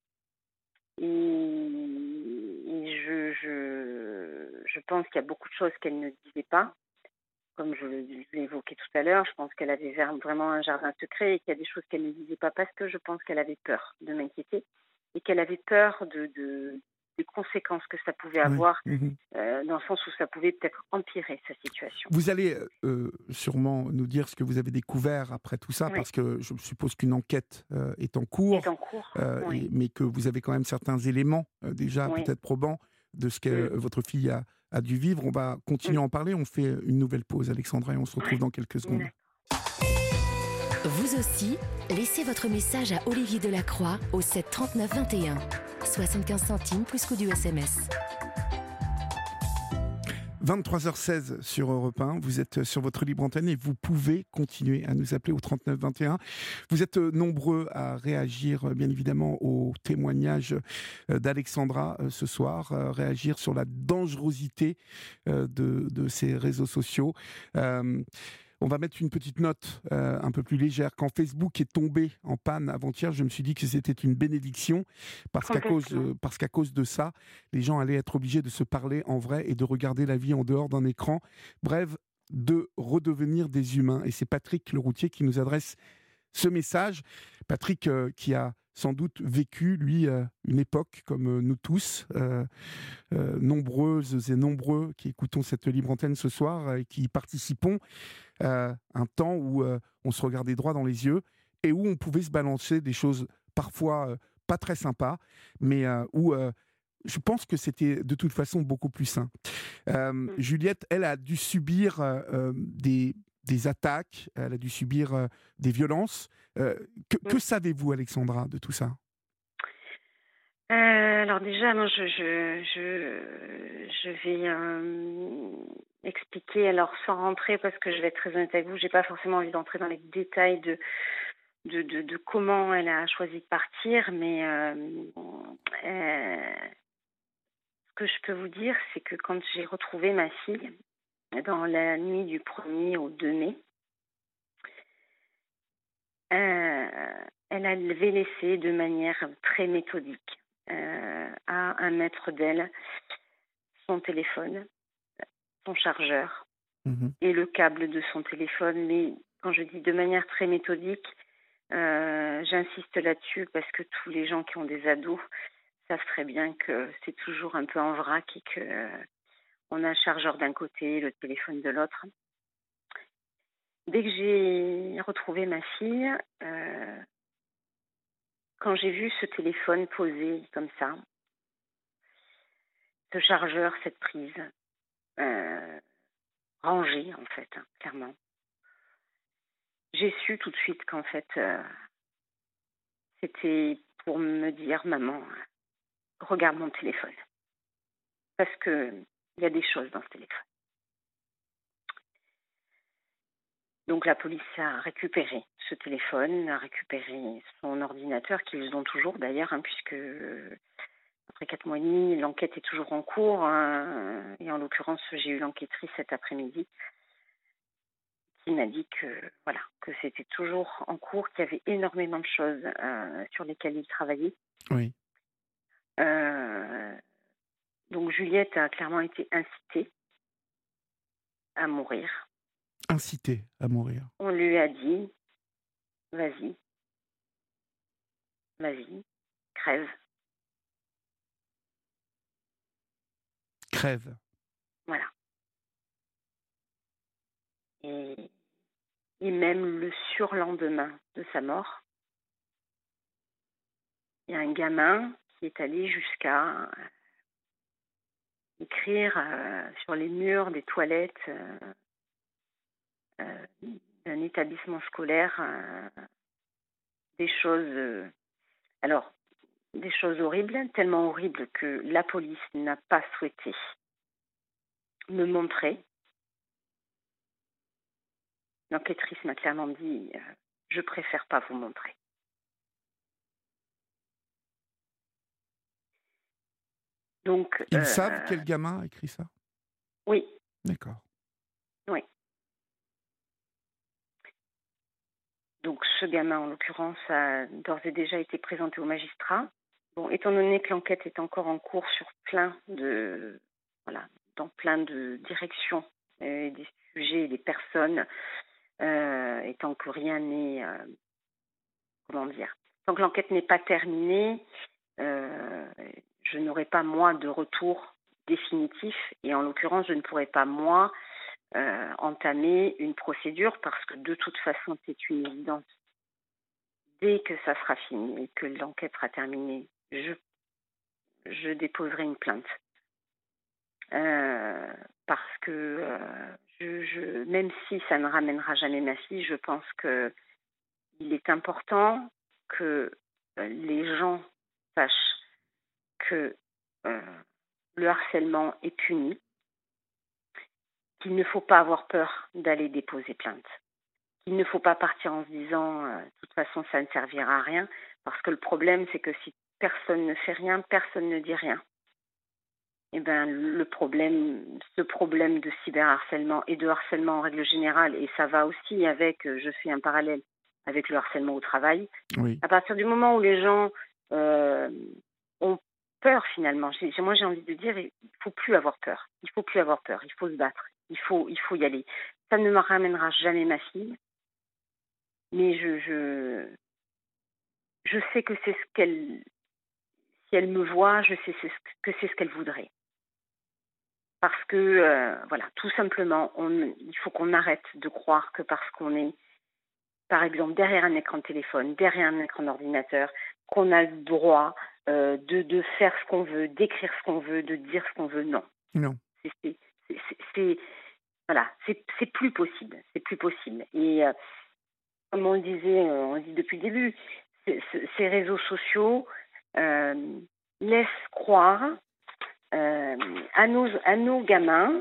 et je pense qu'il y a beaucoup de choses qu'elle ne disait pas. Comme je l'ai évoqué tout à l'heure, je pense qu'elle avait vraiment un jardin secret et qu'il y a des choses qu'elle ne disait pas parce que je pense qu'elle avait peur de m'inquiéter et qu'elle avait peur des conséquences que ça pouvait Oui. avoir, Mmh. dans le sens où ça pouvait peut-être empirer sa situation. Vous allez, sûrement nous dire ce que vous avez découvert après tout ça, Oui, parce que je suppose qu'une enquête, est en est cours, en cours. Oui, mais que vous avez quand même certains éléments, déjà oui. peut-être probants de ce Mmh, que votre fille a dû vivre. On va continuer mmh. à en parler. On fait une nouvelle pause, Alexandra, et on se retrouve Ouais, dans quelques secondes. d'accord. Vous aussi, laissez votre message à Olivier Delacroix au 7 39 21. 75 centimes plus coût du SMS. 23h16 sur Europe 1, vous êtes sur votre libre antenne et vous pouvez continuer à nous appeler au 39 21. Vous êtes nombreux à réagir bien évidemment au témoignage d'Alexandra ce soir, réagir sur la dangerosité de ces réseaux sociaux. Euh, On va mettre une petite note un peu plus légère. Quand Facebook est tombé en panne avant-hier, je me suis dit que c'était une bénédiction Complètement. parce qu'à cause de ça, les gens allaient être obligés de se parler en vrai et de regarder la vie en dehors d'un écran. Bref, de redevenir des humains. Et c'est Patrick Leroutier qui nous adresse ce message. Patrick qui a sans doute vécu, lui, une époque comme nous tous, nombreuses et nombreux qui écoutons cette libre antenne ce soir et qui participons un temps où on se regardait droit dans les yeux et où on pouvait se balancer des choses parfois pas très sympas, mais où je pense que c'était de toute façon beaucoup plus sain. Mmh, Juliette, elle a dû subir des attaques, elle a dû subir des violences. Que mmh. savez-vous, Alexandra, de tout ça? Alors déjà, moi, je vais expliquer, alors sans rentrer, parce que je vais être très honnête avec vous, j'ai pas forcément envie d'entrer dans les détails de comment elle a choisi de partir, mais ce que je peux vous dire, c'est que quand j'ai retrouvé ma fille, dans la nuit du 1er au 2 mai, elle avait laissé de manière très méthodique à 1 mètre d'elle son téléphone, son chargeur Mhm. et le câble de son téléphone. Mais quand je dis de manière très méthodique, j'insiste là-dessus parce que tous les gens qui ont des ados savent très bien que c'est toujours un peu en vrac et que on a un chargeur d'un côté, le téléphone de l'autre. Dès que j'ai retrouvé ma fille, quand j'ai vu ce téléphone posé comme ça, ce chargeur, cette prise, euh, rangée en fait, hein, clairement, j'ai su tout de suite qu'en fait, c'était pour me dire, maman, regarde mon téléphone. Parce que il y a des choses dans ce téléphone. Donc la police a récupéré ce téléphone, a récupéré son ordinateur, qu'ils ont toujours d'ailleurs, hein, puisque après 4 mois et demi, l'enquête est toujours en cours. Hein, et en l'occurrence, j'ai eu l'enquêtrice cet après-midi qui m'a dit que voilà, que c'était toujours en cours, qu'il y avait énormément de choses sur lesquelles il travaillait. Oui. Euh, donc Juliette a clairement été incitée à mourir. Incité à mourir. On lui a dit: «Vas-y, vas-y, crève». Crève. Voilà. Et même le surlendemain de sa mort, il y a un gamin qui est allé jusqu'à écrire sur les murs des toilettes d'un établissement scolaire des choses, alors des choses horribles, tellement horribles que la police n'a pas souhaité me montrer. L'enquêtrice m'a clairement dit je préfère pas vous montrer. Donc, Ils savent quel gamin a écrit ça? oui, D'accord. oui. Donc, ce gamin, en l'occurrence, a d'ores et déjà été présenté au magistrat. Bon, étant donné que l'enquête est encore en cours sur dans plein de directions, des sujets et des personnes, et tant que rien n'est, tant que l'enquête n'est pas terminée, je n'aurai pas, moi, de retour définitif. Et en l'occurrence, je ne pourrai pas, moi, entamer une procédure parce que de toute façon, c'est une évidence. Dès que ça sera fini et que l'enquête sera terminée, je déposerai une plainte. Parce que même si ça ne ramènera jamais ma fille, je pense qu'il est important que les gens sachent que le harcèlement est puni, qu'il ne faut pas avoir peur d'aller déposer plainte. Il ne faut pas partir en se disant de toute façon ça ne servira à rien, parce que le problème c'est que si personne ne fait rien, personne ne dit rien. Et ben ce problème de cyberharcèlement et de harcèlement en règle générale, et ça va aussi avec, je fais un parallèle avec le harcèlement au travail, Oui. à partir du moment où les gens ont peur finalement, moi j'ai envie de dire, il ne faut plus avoir peur, il faut plus avoir peur, il faut se battre, il faut y aller. Ça ne me ramènera jamais ma fille. Mais je sais que c'est ce qu'elle, si elle me voit, je sais que c'est ce qu'elle voudrait. Parce que, voilà, tout simplement, il faut qu'on arrête de croire que parce qu'on est, par exemple, derrière un écran de téléphone, derrière un écran d'ordinateur, qu'on a le droit de faire ce qu'on veut, d'écrire ce qu'on veut, de dire ce qu'on veut. Non. Non. Voilà, c'est plus possible. C'est plus possible. Et comme on le dit depuis le début, ces réseaux sociaux laissent croire à nos gamins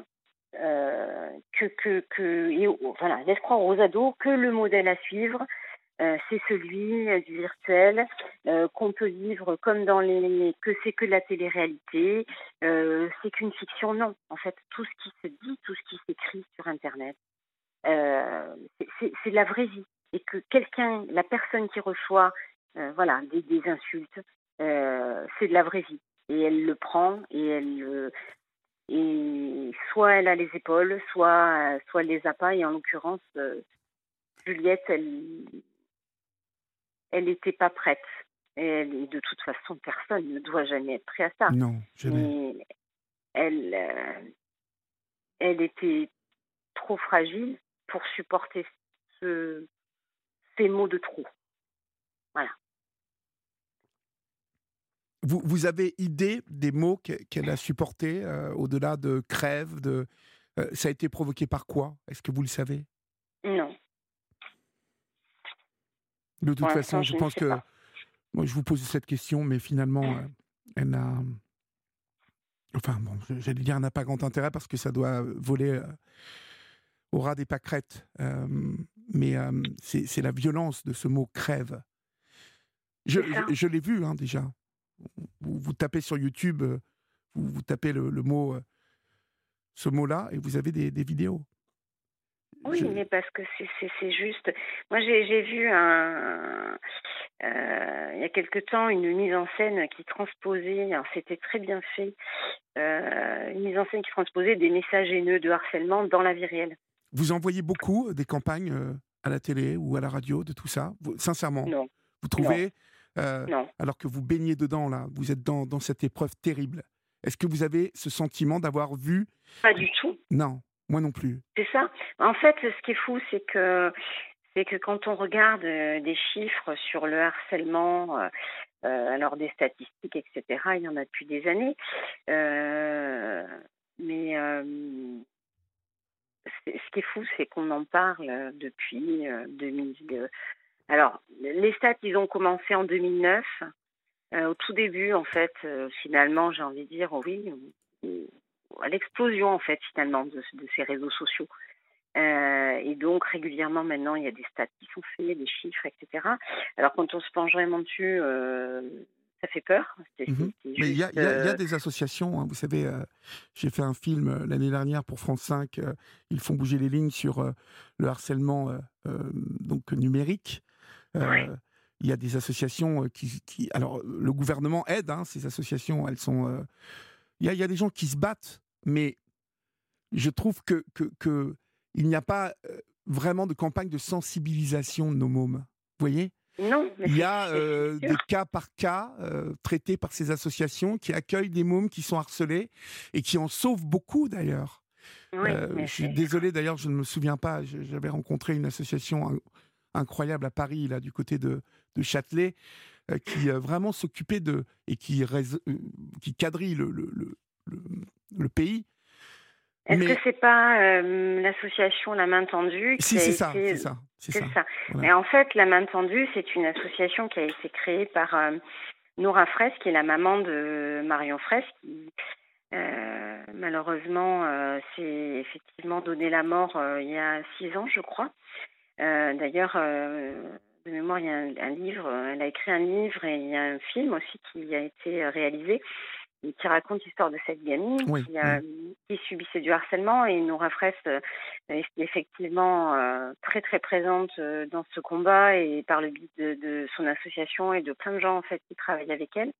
laissent croire aux ados que le modèle à suivre, c'est celui du virtuel, qu'on peut vivre comme que c'est que de la télé-réalité, c'est qu'une fiction. Non, en fait, tout ce qui se dit, tout ce qui s'écrit sur Internet, c'est de la vraie vie. Et que la personne qui reçoit des insultes, c'est de la vraie vie. Et elle le prend et soit elle a les épaules, soit elle les a pas. Et en l'occurrence, Juliette, elle n'était pas prête. Et de toute façon, personne ne doit jamais être prêt à ça. Non, jamais. Mais elle était trop fragile pour supporter ces mots de trop. Voilà. Vous avez idée des mots qu'elle a supportés au-delà de crève, ça a été provoqué par quoi? Est-ce que vous le savez? Non. De toute façon, je ne pense sais que pas. moi je vous pose cette question, mais finalement, elle n'a, enfin bon, j'allais dire, elle n'a pas grand intérêt parce que ça doit voler au ras des pâquerettes. Mais c'est la violence de ce mot crève. Je l'ai vu déjà. Vous tapez sur YouTube, vous tapez le mot, ce mot-là, et vous avez des vidéos. Oui, mais parce que c'est juste. Moi, j'ai vu il y a quelque temps une mise en scène qui transposait, alors c'était très bien fait, une mise en scène qui transposait des messages haineux de harcèlement dans la vie réelle. Vous en voyez beaucoup des campagnes à la télé ou à la radio de tout ça, sincèrement? Non, Vous non, trouvez, non, alors que vous baignez dedans là, vous êtes dans cette épreuve terrible. Est-ce que vous avez ce sentiment d'avoir vu? pas du tout. Non, moi non plus. C'est ça. En fait, ce qui est fou, c'est que quand on regarde des chiffres sur le harcèlement, alors des statistiques, etc., il y en a depuis des années. Mais ce qui est fou, c'est qu'on en parle depuis 2000. Alors, les stats, ils ont commencé en 2009. Au tout début, en fait, finalement, j'ai envie de dire, oui, à l'explosion, en fait, finalement, de ces réseaux sociaux. Et donc, régulièrement, maintenant, il y a des stats qui sont faits, des chiffres, etc. Alors, quand on se penche vraiment dessus, ça fait peur. Mhm. C'est Mais il y a, juste... il y a- il y a des associations, hein, vous savez, j'ai fait un film l'année dernière pour France 5, ils font bouger les lignes sur le harcèlement donc numérique. Oui. Euh, il y a des associations alors le gouvernement aide, hein, ces associations, elles sont... il y a des gens qui se battent, mais je trouve que il n'y a pas vraiment de campagne de sensibilisation de nos mômes. Vous voyez? Non, mais Il y a c'est des sûr. cas par cas traités par ces associations qui accueillent des mômes qui sont harcelés et qui en sauvent beaucoup d'ailleurs. Oui, Je mais suis désolé d'ailleurs, je ne me souviens pas. J'avais rencontré une association incroyable à Paris, là, du côté de Châtelet, qui vraiment s'occupait et qui quadrille le, le pays. Est-ce que Mais c'est pas l'association La Main Tendue qui si, a c'est ça, c'est été... ça, c'est C'est ça. ça. Voilà. Et en fait, La Main Tendue, c'est une association qui a été créée par Nora Fraisse, qui est la maman de Marion Fraisse, qui malheureusement s'est effectivement donné la mort il y a 6 ans, je crois. D'ailleurs, de mémoire, il y a un livre, elle a écrit un livre et il y a un film aussi qui a été réalisé et qui raconte l'histoire de cette gamine Oui, oui. qui subissait du harcèlement. Et Nora Fraisse est effectivement très très présente dans ce combat et par le biais de son association et de plein de gens en fait qui travaillent avec elle,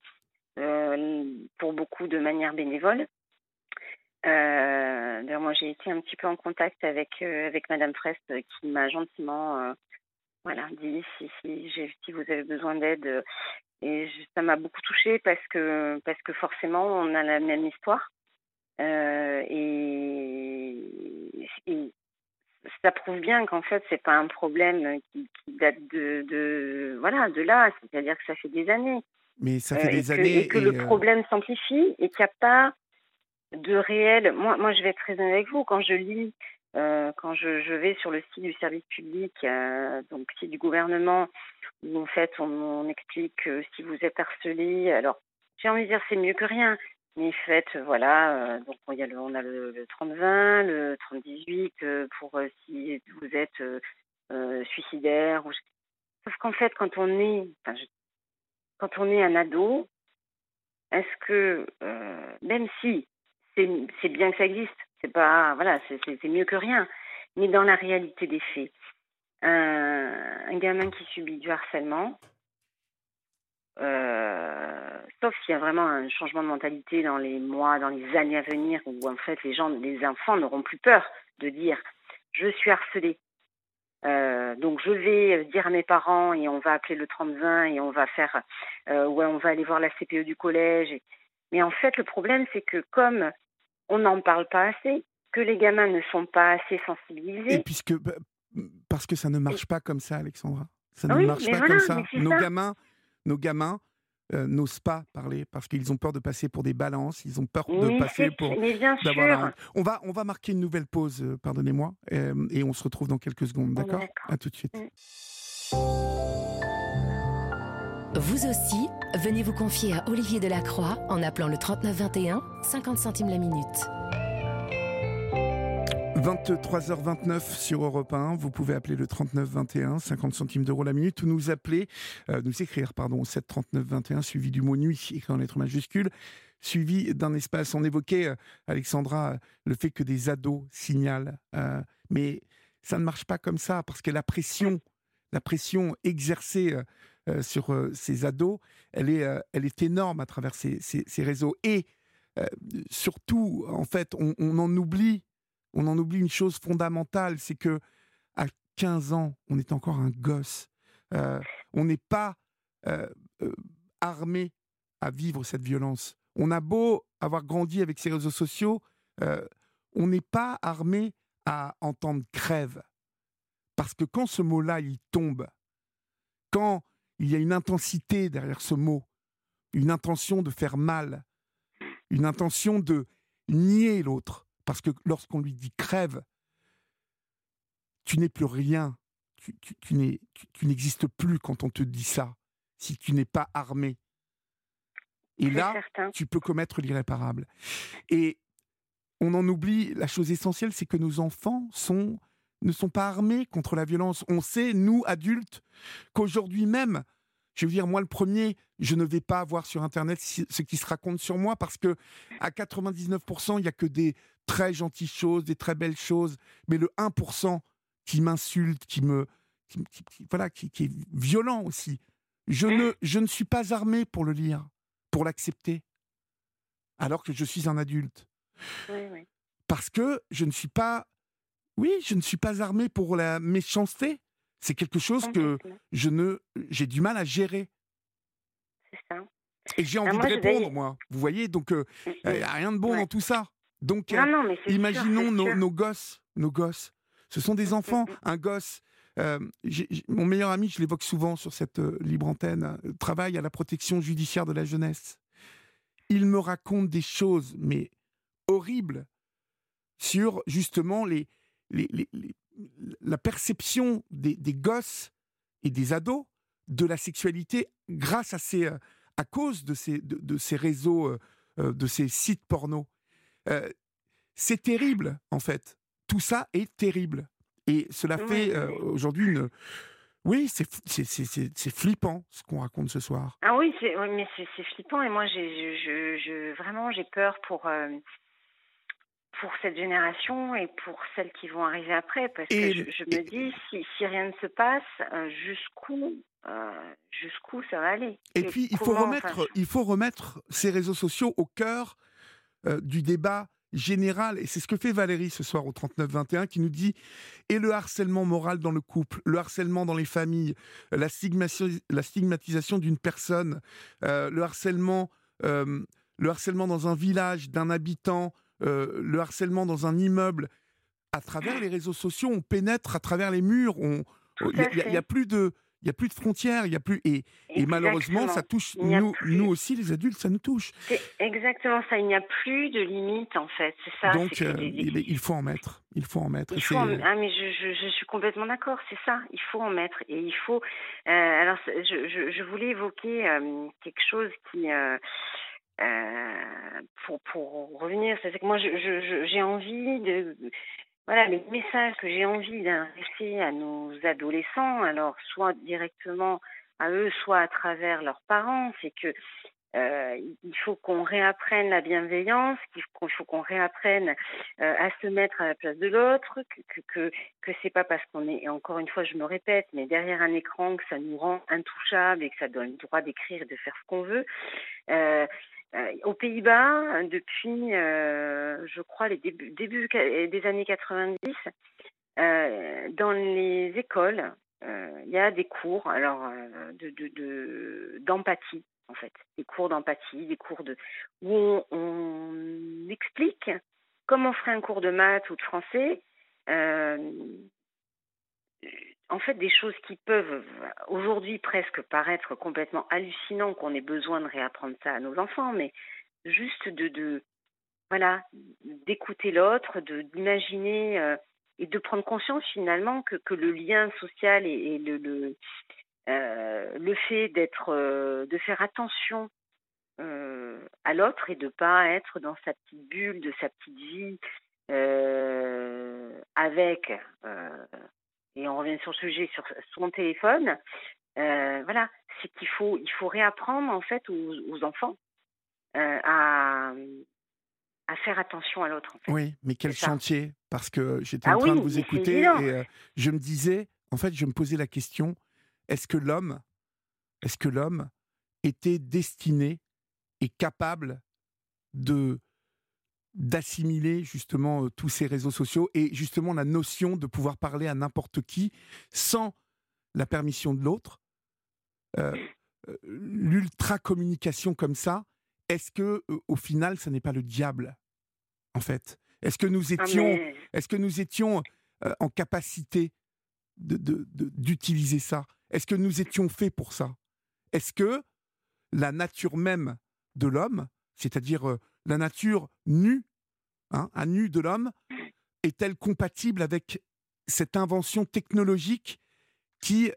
pour beaucoup de manière bénévole. D'ailleurs, moi j'ai été un petit peu en contact avec Madame Fraisse qui m'a gentiment voilà, dit si vous avez besoin d'aide. Ça m'a beaucoup touchée parce que forcément, on a la même histoire. Et ça prouve bien qu'en fait, c'est pas un problème qui date voilà, de là. C'est-à-dire que ça fait des années. Mais ça fait Et des et années que le problème s'amplifie et qu'il n'y a pas de réel. Moi, je vais être très honnête avec vous. Quand je lis, quand je vais sur le site du service public, donc site du gouvernement, où en fait on explique que si vous êtes harcelé, alors j'ai envie de dire c'est mieux que rien. Mais faites, voilà, donc on a le 30-20, le 30-18 pour si vous êtes suicidaire. Sauf qu'en fait, quand on est un ado, est-ce que, même si c'est bien que ça existe, c'est pas, voilà, c'est mieux que rien, mais dans la réalité des faits, un gamin qui subit du harcèlement, sauf s'il y a vraiment un changement de mentalité dans les mois, dans les années à venir, où en fait les enfants n'auront plus peur de dire je suis harcelé. Donc je vais dire à mes parents et on va appeler le 30-20 et on va faire, ouais, on va aller voir la CPE du collège. Mais en fait, le problème, c'est que comme on n'en parle pas assez, que les gamins ne sont pas assez et sensibilisés. parce que ça ne marche pas comme ça, Alexandra. Ça ne Oui, marche mais pas voilà, comme mais ça. c'est Nos gamins n'osent pas parler parce qu'ils ont peur de passer pour des balances, ils ont peur de passer pour mais bien d'avoir la sûr. honte. On va marquer une nouvelle pause, pardonnez-moi, et on se retrouve dans quelques secondes, On est d'accord? d'accord. À tout de suite. Vous aussi, venez vous confier à Olivier Delacroix en appelant le 3921, 50 centimes la minute. 23h29 sur Europe 1, vous pouvez appeler le 3921, 50 centimes d'euros la minute, ou nous écrire, au 7 39 21, suivi du mot nuit, écrit en lettres majuscules, suivi d'un espace. On évoquait, Alexandra, le fait que des ados signalent, mais ça ne marche pas comme ça, parce que la pression exercée sur ces ados, elle est énorme à travers ces réseaux. Et surtout, en fait, on en oublie on en oublie une chose fondamentale, c'est que à 15 ans, on est encore un gosse. On n'est pas armé à vivre cette violence. On a beau avoir grandi avec ces réseaux sociaux, on n'est pas armé à entendre crève. Parce que quand ce mot-là, il tombe, quand il y a une intensité derrière ce mot, une intention de faire mal, une intention de nier l'autre, parce que lorsqu'on lui dit crève, tu n'es plus rien, tu n'existes plus quand on te dit ça, si tu n'es pas armé. Et là, tu peux commettre l'irréparable. Et on en oublie la chose essentielle, c'est que nos enfants ne sont pas armés contre la violence. On sait, nous, adultes, qu'aujourd'hui même, je veux dire, moi le premier, je ne vais pas voir sur Internet ce qui se raconte sur moi, parce que à 99%, il n'y a que des très gentilles choses, des très belles choses, mais le 1% qui m'insulte, qui est violent aussi, je ne suis pas armé pour le lire, pour l'accepter, alors que je suis un adulte. Oui. Parce que je ne suis pas armé pour la méchanceté. C'est quelque chose que j'ai du mal à gérer. C'est ça. Et j'ai envie de répondre, moi. Vous voyez, donc il n'y a rien de bon dans tout ça. Donc, mais imaginons sûr. nos gosses. Ce sont des enfants. Un gosse. Mon meilleur ami, je l'évoque souvent sur cette libre antenne, travaille à la protection judiciaire de la jeunesse. Il me raconte des choses, mais horribles, sur justement la perception des gosses et des ados de la sexualité grâce à cause de ces réseaux, de ces sites porno. C'est terrible, en fait. Tout ça est terrible. Et cela fait aujourd'hui Oui, c'est flippant, ce qu'on raconte ce soir. Ah oui, mais c'est flippant. Et moi, vraiment, j'ai peur pour cette génération et pour celles qui vont arriver après. Parce que je me dis, si rien ne se passe, jusqu'où ça va aller. Et puis, il faut remettre ces réseaux sociaux au cœur du débat général. Et c'est ce que fait Valérie ce soir au 39-21, qui nous dit « Et le harcèlement moral dans le couple, le harcèlement dans les familles, la stigmatisation d'une personne, le harcèlement dans un village, d'un habitant, le harcèlement dans un immeuble. À travers les réseaux sociaux, on pénètre à travers les murs. Il y a plus de frontières, il y a plus et malheureusement ça touche nous aussi les adultes, ça nous touche. C'est exactement ça, il n'y a plus de limite en fait, c'est ça. Donc il faut en mettre. Mais je suis complètement d'accord, c'est ça, il faut en mettre et il faut. Alors je voulais évoquer quelque chose qui pour revenir, c'est que moi j'ai envie de. Voilà, les messages que j'ai envie d'investir à nos adolescents, alors soit directement à eux, soit à travers leurs parents, c'est que il faut qu'on réapprenne la bienveillance, qu'il faut qu'on réapprenne à se mettre à la place de l'autre, que c'est pas parce qu'on est, et encore une fois je me répète, mais derrière un écran que ça nous rend intouchables et que ça donne le droit d'écrire et de faire ce qu'on veut. Aux Pays-Bas, depuis, je crois, les débuts des années 90, dans les écoles, il y a des cours d'empathie, en fait. Des cours d'empathie, où on explique, comme on ferait un cours de maths ou de français, en fait, des choses qui peuvent aujourd'hui presque paraître complètement hallucinant qu'on ait besoin de réapprendre ça à nos enfants, mais juste d'écouter l'autre, d'imaginer et de prendre conscience finalement que le lien social et le fait de faire attention à l'autre et de pas être dans sa petite bulle, de sa petite vie avec et on revient sur le sujet, sur son téléphone, c'est qu'il faut réapprendre en fait aux enfants à faire attention à l'autre. En fait. Oui, mais quel chantier, parce que j'étais en train de vous écouter et je me disais, en fait, je me posais la question, est-ce que l'homme était destiné et capable de d'assimiler justement tous ces réseaux sociaux et justement la notion de pouvoir parler à n'importe qui sans la permission de l'autre. L'ultra-communication comme ça, est-ce que au final, ça n'est pas le diable, en fait? Est-ce que nous étions, en capacité d'utiliser ça? Est-ce que nous étions faits pour ça? Est-ce que la nature même de l'homme, c'est-à-dire la nature nue, un nu de l'homme, est-elle compatible avec cette invention technologique qui,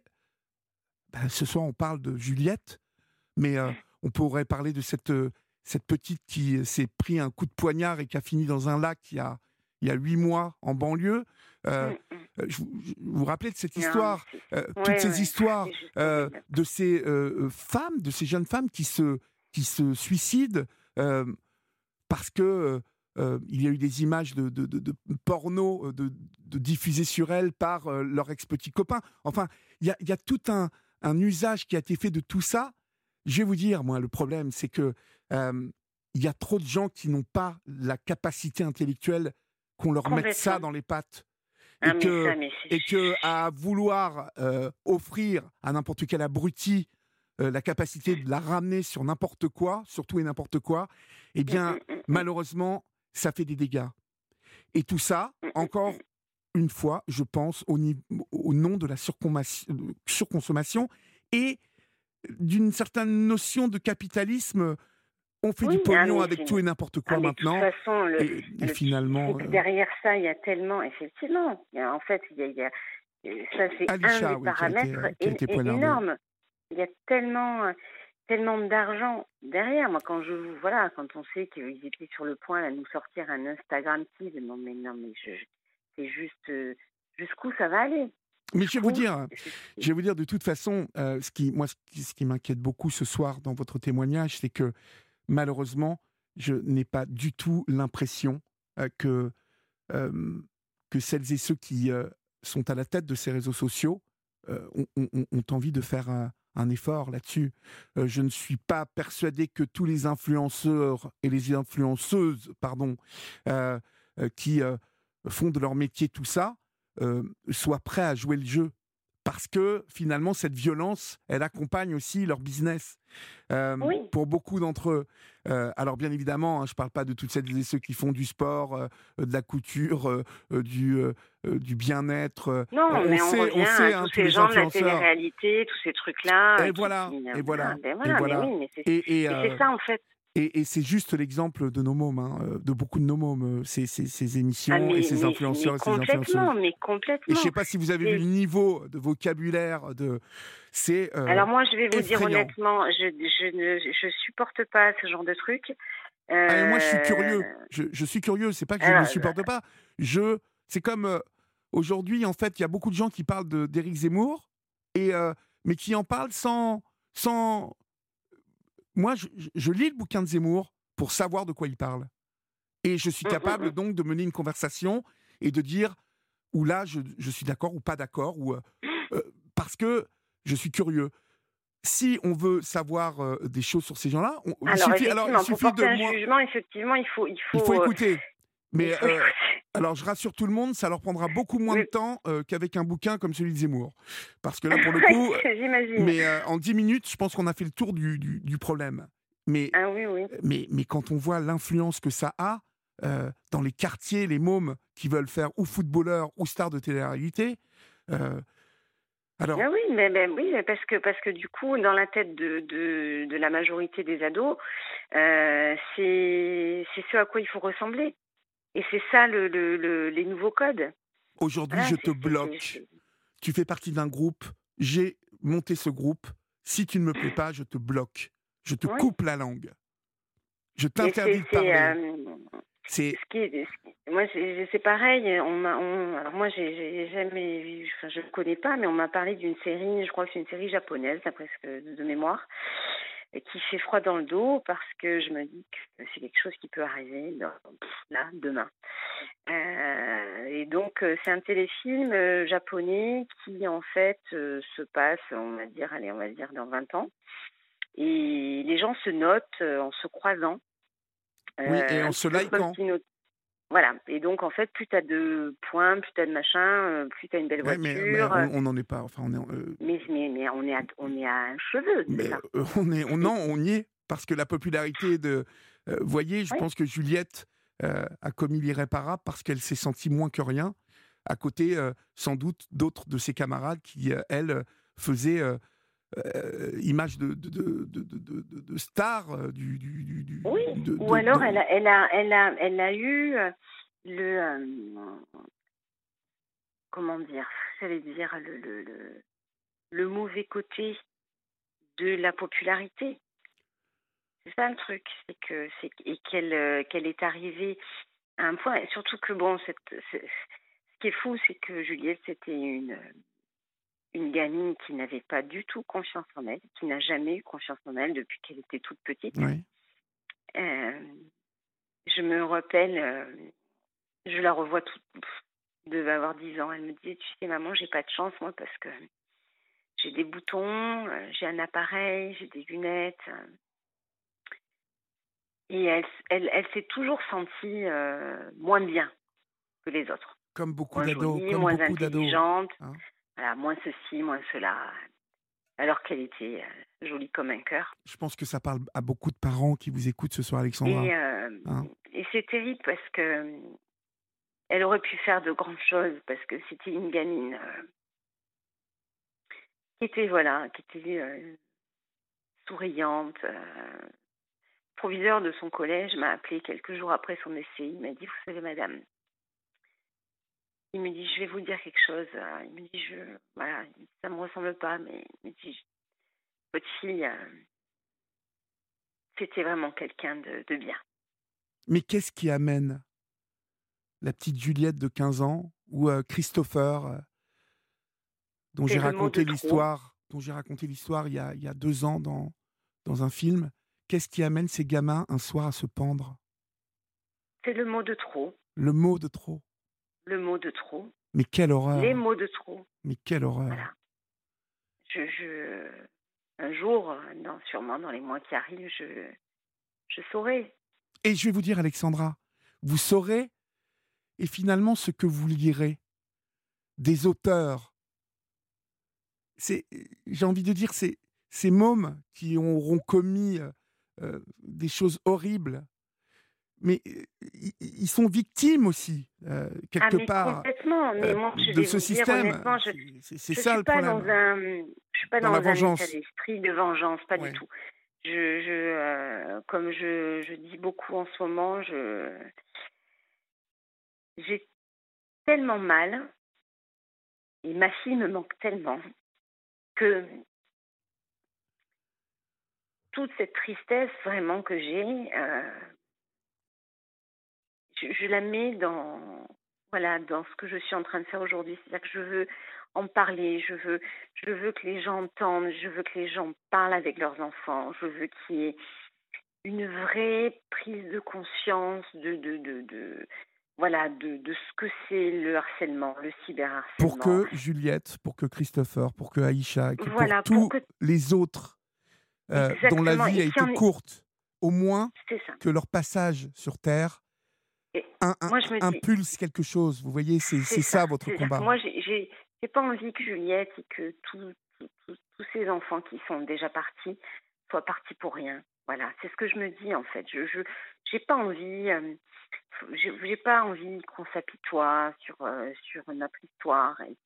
ce soir on parle de Juliette, mais on pourrait parler de cette petite qui s'est pris un coup de poignard et qui a fini dans un lac il y a 8 mois en banlieue. Vous vous rappelez de cette histoire, toutes ces histoires de ces femmes, de ces jeunes femmes qui se suicident parce que il y a eu des images de porno diffusées sur elles par leur ex-petit copain. Enfin, il y a tout un usage qui a été fait de tout ça. Je vais vous dire, moi, le problème, c'est que il y a trop de gens qui n'ont pas la capacité intellectuelle qu'on leur mette ça dans les pattes. Et que à vouloir offrir à n'importe quel abruti la capacité de la ramener sur n'importe quoi, sur tout et n'importe quoi, eh bien, malheureusement, ça fait des dégâts. Et tout ça, encore une fois, je pense, au nom de la surconsommation et d'une certaine notion de capitalisme. On fait du pognon avec tout et n'importe quoi maintenant. De toute façon, et finalement... derrière ça, il y a tellement... Effectivement, en fait, il y a ça, c'est Alicia, un des paramètres énorme. Il y a tellement d'argent derrière. Moi, quand on sait qu'ils étaient sur le point là, de nous sortir un Instagram Feed, non mais c'est juste jusqu'où ça va aller. Mais je vais vous dire de toute façon, ce qui m'inquiète beaucoup ce soir dans votre témoignage, c'est que malheureusement, je n'ai pas du tout l'impression que celles et ceux qui sont à la tête de ces réseaux sociaux ont envie de faire un effort là-dessus. Je ne suis pas persuadé que tous les influenceurs et les influenceuses, qui font de leur métier tout ça, soient prêts à jouer le jeu. Parce que finalement, cette violence, elle accompagne aussi leur business. Pour beaucoup d'entre eux. Alors bien évidemment, je ne parle pas de toutes celles et ceux qui font du sport, de la couture, du bien-être. Non, mais on sait tous ces gens de la télé-réalité, tous ces trucs-là. Et voilà. Mais c'est ça en fait. Et c'est juste l'exemple de nos mômes, de beaucoup de nos mômes, ces émissions et ces influenceurs et ces influenceuses. Mais complètement. Et je ne sais pas si vous avez vu le niveau de vocabulaire Alors moi, je vais vous effrayant. dire honnêtement, je supporte pas ce genre de truc. Moi, je suis curieux. Je suis curieux. C'est pas que je ne le supporte pas. C'est comme aujourd'hui, en fait, il y a beaucoup de gens qui parlent d'Éric Zemmour, mais qui en parlent sans. Moi, je lis le bouquin de Zemmour pour savoir de quoi il parle. Et je suis capable donc de mener une conversation et de dire où là, je suis d'accord ou pas d'accord, parce que je suis curieux. Si on veut savoir des choses sur ces gens-là, il suffit de un jugement, effectivement, il faut écouter. Mais alors, je rassure tout le monde, ça leur prendra beaucoup moins de temps qu'avec un bouquin comme celui de Zemmour. Parce que là, pour le coup... J'imagine. Mais en 10 minutes, je pense qu'on a fait le tour du problème. Mais quand on voit l'influence que ça a dans les quartiers, les mômes qui veulent faire ou footballeurs ou stars de télé-réalité... alors... Oui, parce que du coup, dans la tête de la majorité des ados, c'est ce à quoi il faut ressembler. Et c'est ça les nouveaux codes. Aujourd'hui, je te bloque. Tu fais partie d'un groupe. J'ai monté ce groupe. Si tu ne me plais pas, je te bloque. Je te coupe la langue. Je t'interdis de parler. Moi, c'est pareil. Alors moi, j'ai jamais vu. Enfin, je ne connais pas, mais on m'a parlé d'une série. Je crois que c'est une série japonaise, d'après de mémoire, qui fait froid dans le dos parce que je me dis que c'est quelque chose qui peut arriver demain. Et donc, c'est un téléfilm japonais qui, en fait, se passe, on va dire dans 20 ans. Et les gens se notent en se croisant. Oui, et en se likant. voilà. Et donc, en fait, plus tu as de points, plus tu as de machin, plus tu as une belle Ouais, mais voiture. on n'en est pas. Enfin, Mais on est à un cheveu, c'est mais ça. non, on y est parce que la popularité de. Voyez, je Oui, pense que Juliette a commis l'irréparable parce qu'elle s'est sentie moins que rien, à côté, sans doute, d'autres de ses camarades qui, elles, faisaient image de star oui. Ou de- alors, elle a eu le, comment dire, j'allais dire le mauvais côté de la popularité. C'est ça le truc, et qu'elle est arrivée à un point, et surtout que bon, ce qui est fou, c'est que Juliette, c'était une gamine qui n'avait pas du tout confiance en elle, qui n'a jamais eu confiance en elle depuis qu'elle était toute petite. Ouais. Euh, je me rappelle, je la revois elle devait avoir 10 ans. Elle me disait, tu sais maman, j'ai pas de chance moi parce que j'ai des boutons, j'ai un appareil, j'ai des lunettes. Et elle s'est toujours sentie moins bien que les autres. Comme beaucoup Moins d'ados, jolie, moins intelligente, hein. voilà, moins ceci, moins cela, alors qu'elle était jolie comme un cœur. Je pense que ça parle à beaucoup de parents qui vous écoutent ce soir, Alexandra. Et, Hein. et c'est terrible parce que elle aurait pu faire de grandes choses parce que c'était une gamine qui était souriante. Le proviseur de son collège m'a appelé quelques jours après son essai. Il m'a dit, vous savez madame, il me dit, je vais vous dire quelque chose. Il me dit, voilà, ça ne me ressemble pas, mais il me dit, votre fille, c'était vraiment quelqu'un de bien. Mais qu'est-ce qui amène la petite Juliette de 15 ans ou Christopher, dont C'est j'ai le mot de raconté trop. l'histoire il y a 2 ans dans un film? Qu'est-ce qui amène ces gamins un soir à se pendre? C'est le mot de trop. Le mot de trop. Le mot de trop. Mais quelle Les horreur! mots de trop. Mais quelle horreur! Voilà. Un jour, sûrement dans les mois qui arrivent, je saurai. Et je vais vous dire, Alexandra, vous saurez, et finalement, ce que vous lirez des auteurs, j'ai envie de dire, ces mômes qui auront commis des choses horribles, mais ils sont victimes aussi, quelque Mais part, complètement. Mais moi, je de vais ce vous dire système. honnêtement, C'est je ça suis le pas problème. je suis pas Dans dans la un état vengeance. d'esprit de vengeance, pas du Ouais. tout. Comme je dis beaucoup en ce moment, j'ai tellement mal et ma fille me manque tellement que toute cette tristesse vraiment que j'ai, je la mets dans ce que je suis en train de faire aujourd'hui. C'est-à-dire que je veux en parler, je veux que les gens entendent, je veux que les gens parlent avec leurs enfants, je veux qu'il y ait une vraie prise de conscience de ce que c'est le harcèlement, le Pour cyberharcèlement. que Juliette, pour que Christopher, pour que Aïcha, que pour Voilà, pour tous que les autres dont la exactement, vie a et qu'il été y en ait, courte, au moins c'est ça. que leur passage sur Terre Et moi, je me dis, impulse quelque chose. Vous voyez, c'est c'est ça ça. votre C'est-à-dire que combat. moi, j'ai pas envie que Juliette et que tous ces enfants qui sont déjà partis soient partis pour rien. Voilà, c'est ce que je me dis en fait. J'ai pas envie, j'ai pas envie qu'on s'apitoie sur notre histoire et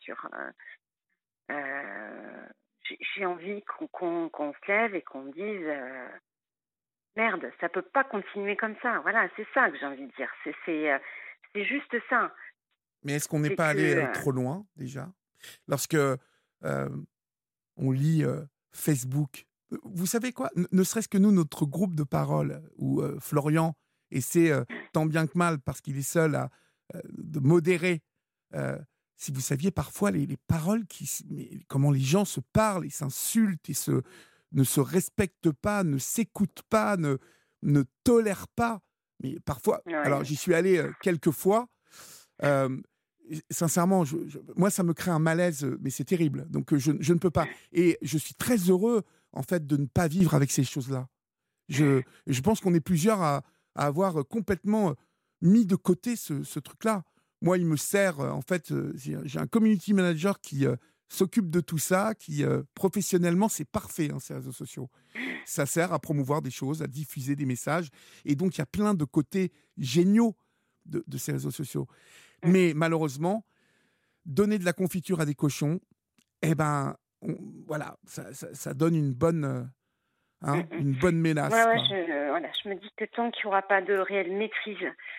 j'ai envie qu'on se lève et qu'on dise merde, ça peut pas continuer comme ça. Voilà, c'est ça que j'ai envie de dire. C'est juste ça. Mais est-ce qu'on n'est C'est pas que allé trop loin déjà? Lorsque on lit Facebook, vous savez quoi? Ne serait-ce que nous, notre groupe de parole, où Florian essaie tant bien que mal, parce qu'il est seul de modérer. Si vous saviez parfois les paroles, mais comment les gens se parlent et s'insultent et ne se respectent pas, ne s'écoutent pas, ne tolèrent pas. Mais parfois, alors ouais. j'y suis allé quelques fois. Sincèrement, moi, ça me crée un malaise, mais c'est terrible. Donc, je ne peux pas. Et je suis très heureux, en fait, de ne pas vivre avec ces choses-là. Je pense qu'on est plusieurs à avoir complètement mis de côté ce truc-là. Moi, il me sert, en fait, j'ai un community manager qui s'occupe de tout ça, qui professionnellement, c'est parfait, hein, ces réseaux sociaux. Ça sert à promouvoir des choses, à diffuser des messages. Et donc, il y a plein de côtés géniaux de ces réseaux sociaux. Mais malheureusement, donner de la confiture à des cochons, eh ben, voilà, ça donne une bonne Ouais, ménace, ouais, quoi. voilà, je me dis que tant qu'il n'y aura pas de réelle maîtrise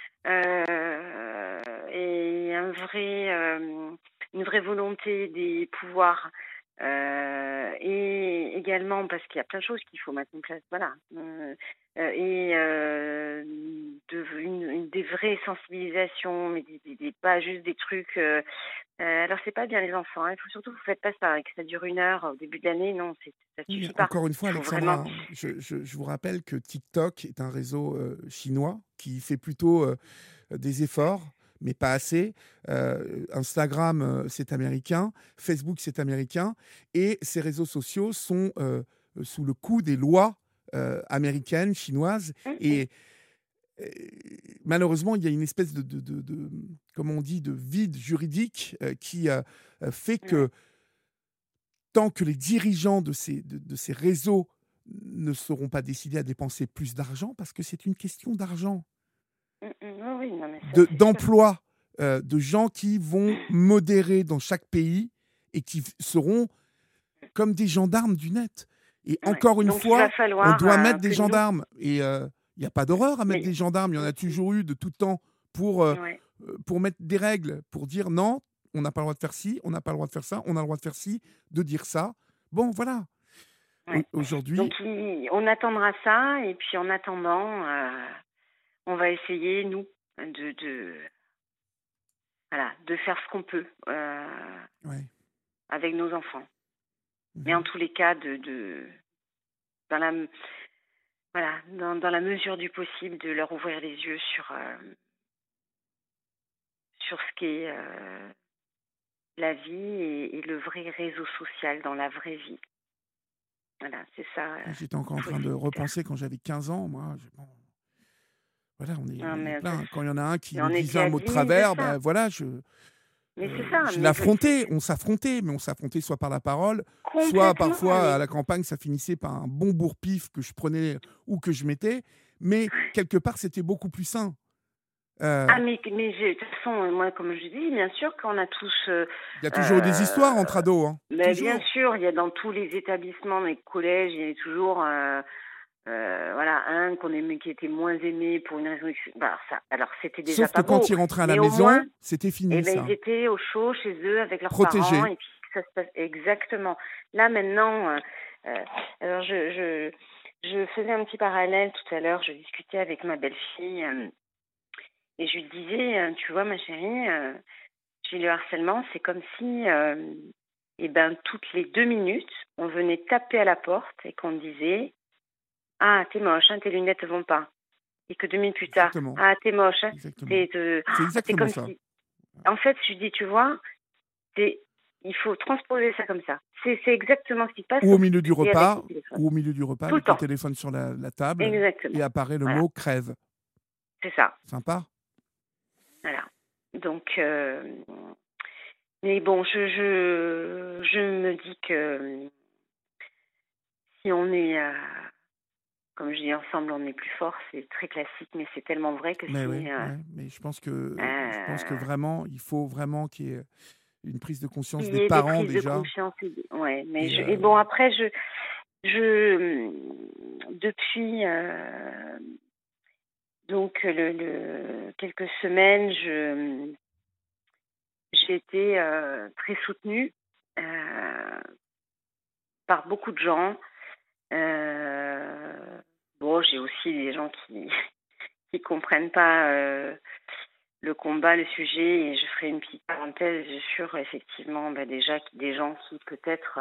et une vraie volonté des pouvoirs, et également parce qu'il y a plein de choses qu'il faut mettre en place, voilà, et des vraies sensibilisations, mais pas juste des trucs. Alors c'est pas bien les enfants, hein. Il faut surtout vous faites pas ça, et que ça dure 1 heure au début de l'année, non, ça Oui, mais suffit pas. encore une Il fois, faut Alexandra, vraiment. hein, je vous rappelle que TikTok est un réseau chinois qui fait plutôt des efforts, mais pas assez. Instagram, c'est américain. Facebook, c'est américain. Et ces réseaux sociaux sont sous le coup des lois américaines, chinoises. Hum, hum, Et euh, malheureusement, il y a une espèce comment on dit, de vide juridique qui fait ouais. que tant que les dirigeants de ces réseaux ne seront pas décidés à dépenser plus d'argent, parce que c'est une question d'argent, Oui, oui, non, mais ça, c'est sûr. d'emploi, de gens qui vont modérer dans chaque pays et qui seront comme des gendarmes du net. Et Ouais. encore une Donc, il va fois, on falloir doit mettre des que nous. gendarmes. Et il n'y a pas d'horreur à mettre Mais, des gendarmes. Il y en a toujours eu de tout temps ouais, pour mettre des règles, pour dire non, on n'a pas le droit de faire ci, on n'a pas le droit de faire ça, on a le droit de faire ci, de dire ça. Bon, voilà. ouais. Donc, Aujourd'hui, on attendra ça, et puis en attendant, on va essayer, nous, de, voilà, de faire ce qu'on peut ouais. avec nos enfants. Mais en Mhm. tous les cas, dans la, voilà, dans la mesure du possible, de leur ouvrir les yeux sur ce qu'est la vie et le vrai réseau social dans la vraie vie. Voilà, c'est ça J'étais encore en qu'il faut train de essayer de faire. repenser quand j'avais 15 ans. Moi, bon, voilà, Non, on est mais, plein. Quand il y en a un qui mais nous on disait était un mot de admis de travers, ça. ben voilà, Mais c'est ça, je mais l'affrontais. On s'affrontait, mais on s'affrontait soit par la parole, soit complètement. parfois à Mais, la campagne, ça finissait par un bon bourre-pif que je prenais ou que je mettais. Mais quelque part, c'était beaucoup plus sain. Euh, de toute façon, moi, comme je dis, bien sûr qu'on a tous. Il y a toujours eu des histoires entre Euh, ados, hein. ben, bien Toujours. sûr, il y a dans tous les établissements, dans les collèges, il y a toujours. Voilà, un qui était moins aimé pour une raison. Bah, ça, alors, c'était déjà Sauf que pas quand beau, ils rentraient à la mais au moins, maison, c'était eh fini, ben, ça. ils étaient au chaud chez eux avec leurs parents, Protégés. et puis ça se passe exactement. Là, maintenant, alors je faisais un petit parallèle tout à l'heure. Je discutais avec ma belle-fille, et je lui disais, tu vois, ma chérie, le harcèlement, c'est comme si, eh ben, toutes les 2 minutes, on venait taper à la porte et qu'on disait, ah, t'es moche, hein, tes lunettes ne vont pas. Et que 2 minutes plus tard, Exactement. ah, t'es moche, hein, Exactement. C'est c'est exactement comme ça. si. En fait, je dis, tu vois, c'est, il faut transposer ça comme ça. C'est exactement ce qui se passe, Ou au sauf milieu du que c'est avec repas, le téléphone. ou au milieu du repas, Tout le avec le temps. téléphone sur la table, et Exactement. apparaît le Voilà. mot crève. C'est ça. Sympa. Voilà. Donc, mais bon, je me dis que si on est, comme je dis, ensemble, on est plus fort. C'est très classique, mais c'est tellement vrai que Mais oui, c'est. ouais. Mais je pense que Euh, vraiment, il faut vraiment qu'il y ait une prise de conscience il des y ait des parents prises de déjà. conscience. Ouais, mais Et et bon, après, depuis donc quelques semaines, j'ai été très soutenue par beaucoup de gens. Bon, j'ai aussi des gens qui qui comprennent pas le combat, le sujet, et je ferai une petite parenthèse sur effectivement déjà des gens qui peut-être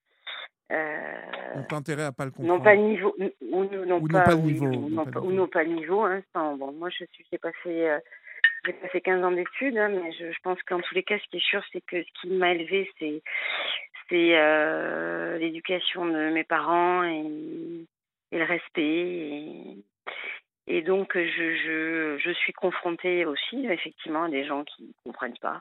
ont intérêt à pas le n'ont pas comprendre. le niveau ou n'ont Ou n'ont pas pas le oui, niveau. N'ont pas le ou niveau. n'ont pas le niveau, hein. Bon, moi j'ai passé 15 ans d'études, hein, mais je pense qu'en tous les cas, ce qui est sûr, c'est que ce qui m'a élevée, c'est l'éducation de mes parents et le respect. Et donc, je suis confrontée aussi, effectivement, à des gens qui ne comprennent pas.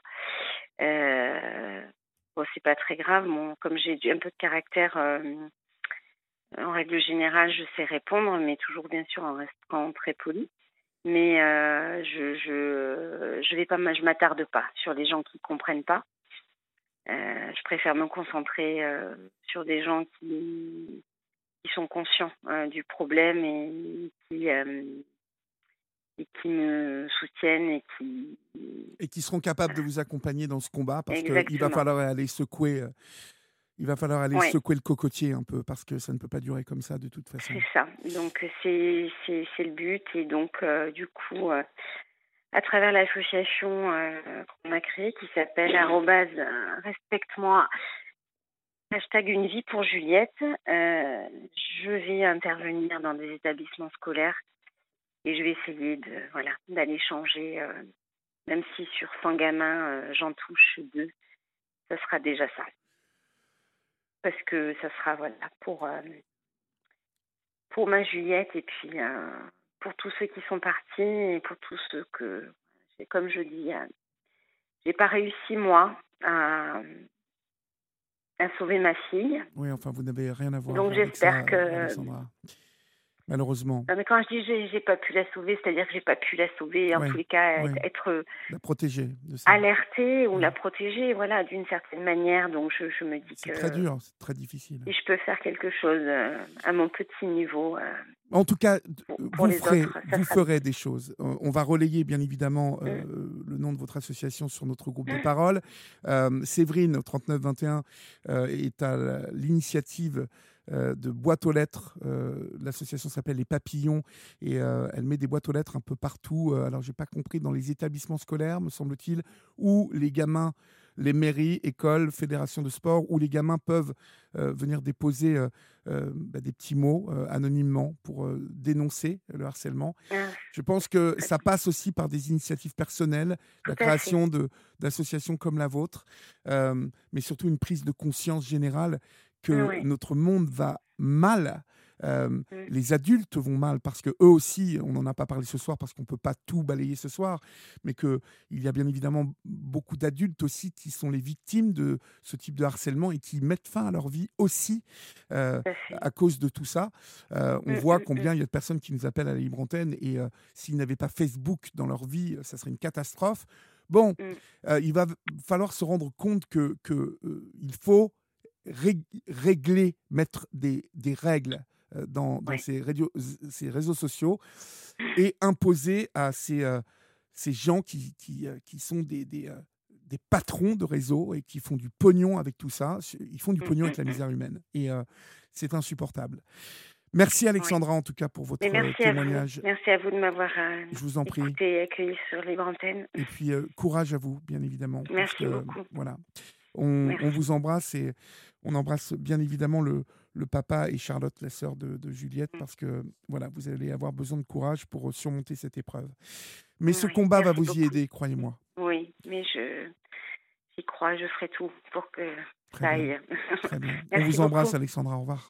Bon, c'est pas très grave. Bon, comme j'ai un peu de caractère, en règle générale, je sais répondre, mais toujours, bien sûr, en restant très polie. Mais je vais pas, je m'attarde pas sur les gens qui comprennent pas. Je préfère me concentrer sur des gens qui sont conscients du problème et qui me soutiennent Et qui seront capables de vous accompagner dans ce combat, parce qu'il va exactement. falloir aller secouer, Oui, secouer le cocotier un peu, parce que ça ne peut pas durer comme ça de toute façon. c'est ça. Donc c'est le but. Et donc du coup, à travers l'association qu'on a créée, qui s'appelle @respecte-moi #une vie pour Juliette, je vais intervenir dans des établissements scolaires et je vais essayer d'aller changer, même si sur 100 gamins, j'en touche 2, ça sera déjà ça. Parce que ça sera pour ma Juliette et puis pour tous ceux qui sont partis et pour tous ceux que, comme je dis, j'ai pas réussi moi à sauver ma fille. Oui, enfin, vous n'avez rien à voir Donc avec j'espère ça, que Alexandra, malheureusement. non, mais quand je dis j'ai pas pu la sauver, c'est-à-dire que j'ai pas pu la sauver, en Oui, tous les cas oui, être la protéger de ça. alertée ou Ouais. la protéger, voilà, d'une certaine manière. Donc je me dis C'est très que dur, c'est très difficile. si je peux faire quelque chose à mon petit niveau En tout cas, pour les autres, ça vous sera bien. ferez des choses. On va relayer bien évidemment Mm. le nom de votre association sur notre groupe de parole. Séverine, au 3921, est à l'initiative de boîtes aux lettres. L'association s'appelle Les Papillons et elle met des boîtes aux lettres un peu partout. Alors, j'ai pas compris, dans les établissements scolaires, me semble-t-il, où les gamins, les mairies, écoles, fédérations de sport, où les gamins peuvent venir déposer des petits mots anonymement pour dénoncer le harcèlement. Ah, Je pense que ça passe aussi par des initiatives personnelles, tout la à fait. création d'associations comme la vôtre, mais surtout une prise de conscience générale que Oui. notre monde va mal. Mm. Les adultes vont mal parce que eux aussi, on n'en a pas parlé ce soir parce qu'on ne peut pas tout balayer ce soir, mais qu'il y a bien évidemment beaucoup d'adultes aussi qui sont les victimes de ce type de harcèlement et qui mettent fin à leur vie aussi euh, Tout à fait. à cause de tout ça. On Mm, voit mm, mm. combien il y a de personnes qui nous appellent à la libre antenne et s'ils n'avaient pas Facebook dans leur vie, ça serait une catastrophe. Bon, Mm. il va falloir se rendre compte il faut régler, mettre des règles dans Ouais. ces réseaux sociaux et imposer à ces gens qui sont des patrons de réseaux et qui font du pognon avec tout ça. Ils font du Mm, pognon mm, avec la mm. misère humaine. Et c'est insupportable. Merci Ouais. Alexandra, en tout cas, pour Mais votre merci à vous. témoignage. Merci à vous de m'avoir Je vous en prie. écouté et accueilli sur Libre Antenne. Et puis, courage à vous, bien évidemment, parce Merci que, beaucoup. voilà, on Merci. vous embrasse et on embrasse bien évidemment le papa et Charlotte, la sœur de Juliette, parce que, voilà, vous allez avoir besoin de courage pour surmonter cette épreuve. Mais ce Oui, combat va merci vous y beaucoup. aider, croyez-moi. Oui, mais j'y crois, je ferai tout pour que Très ça bien, aille. très bien. On Merci vous embrasse, beaucoup. Alexandra, au revoir.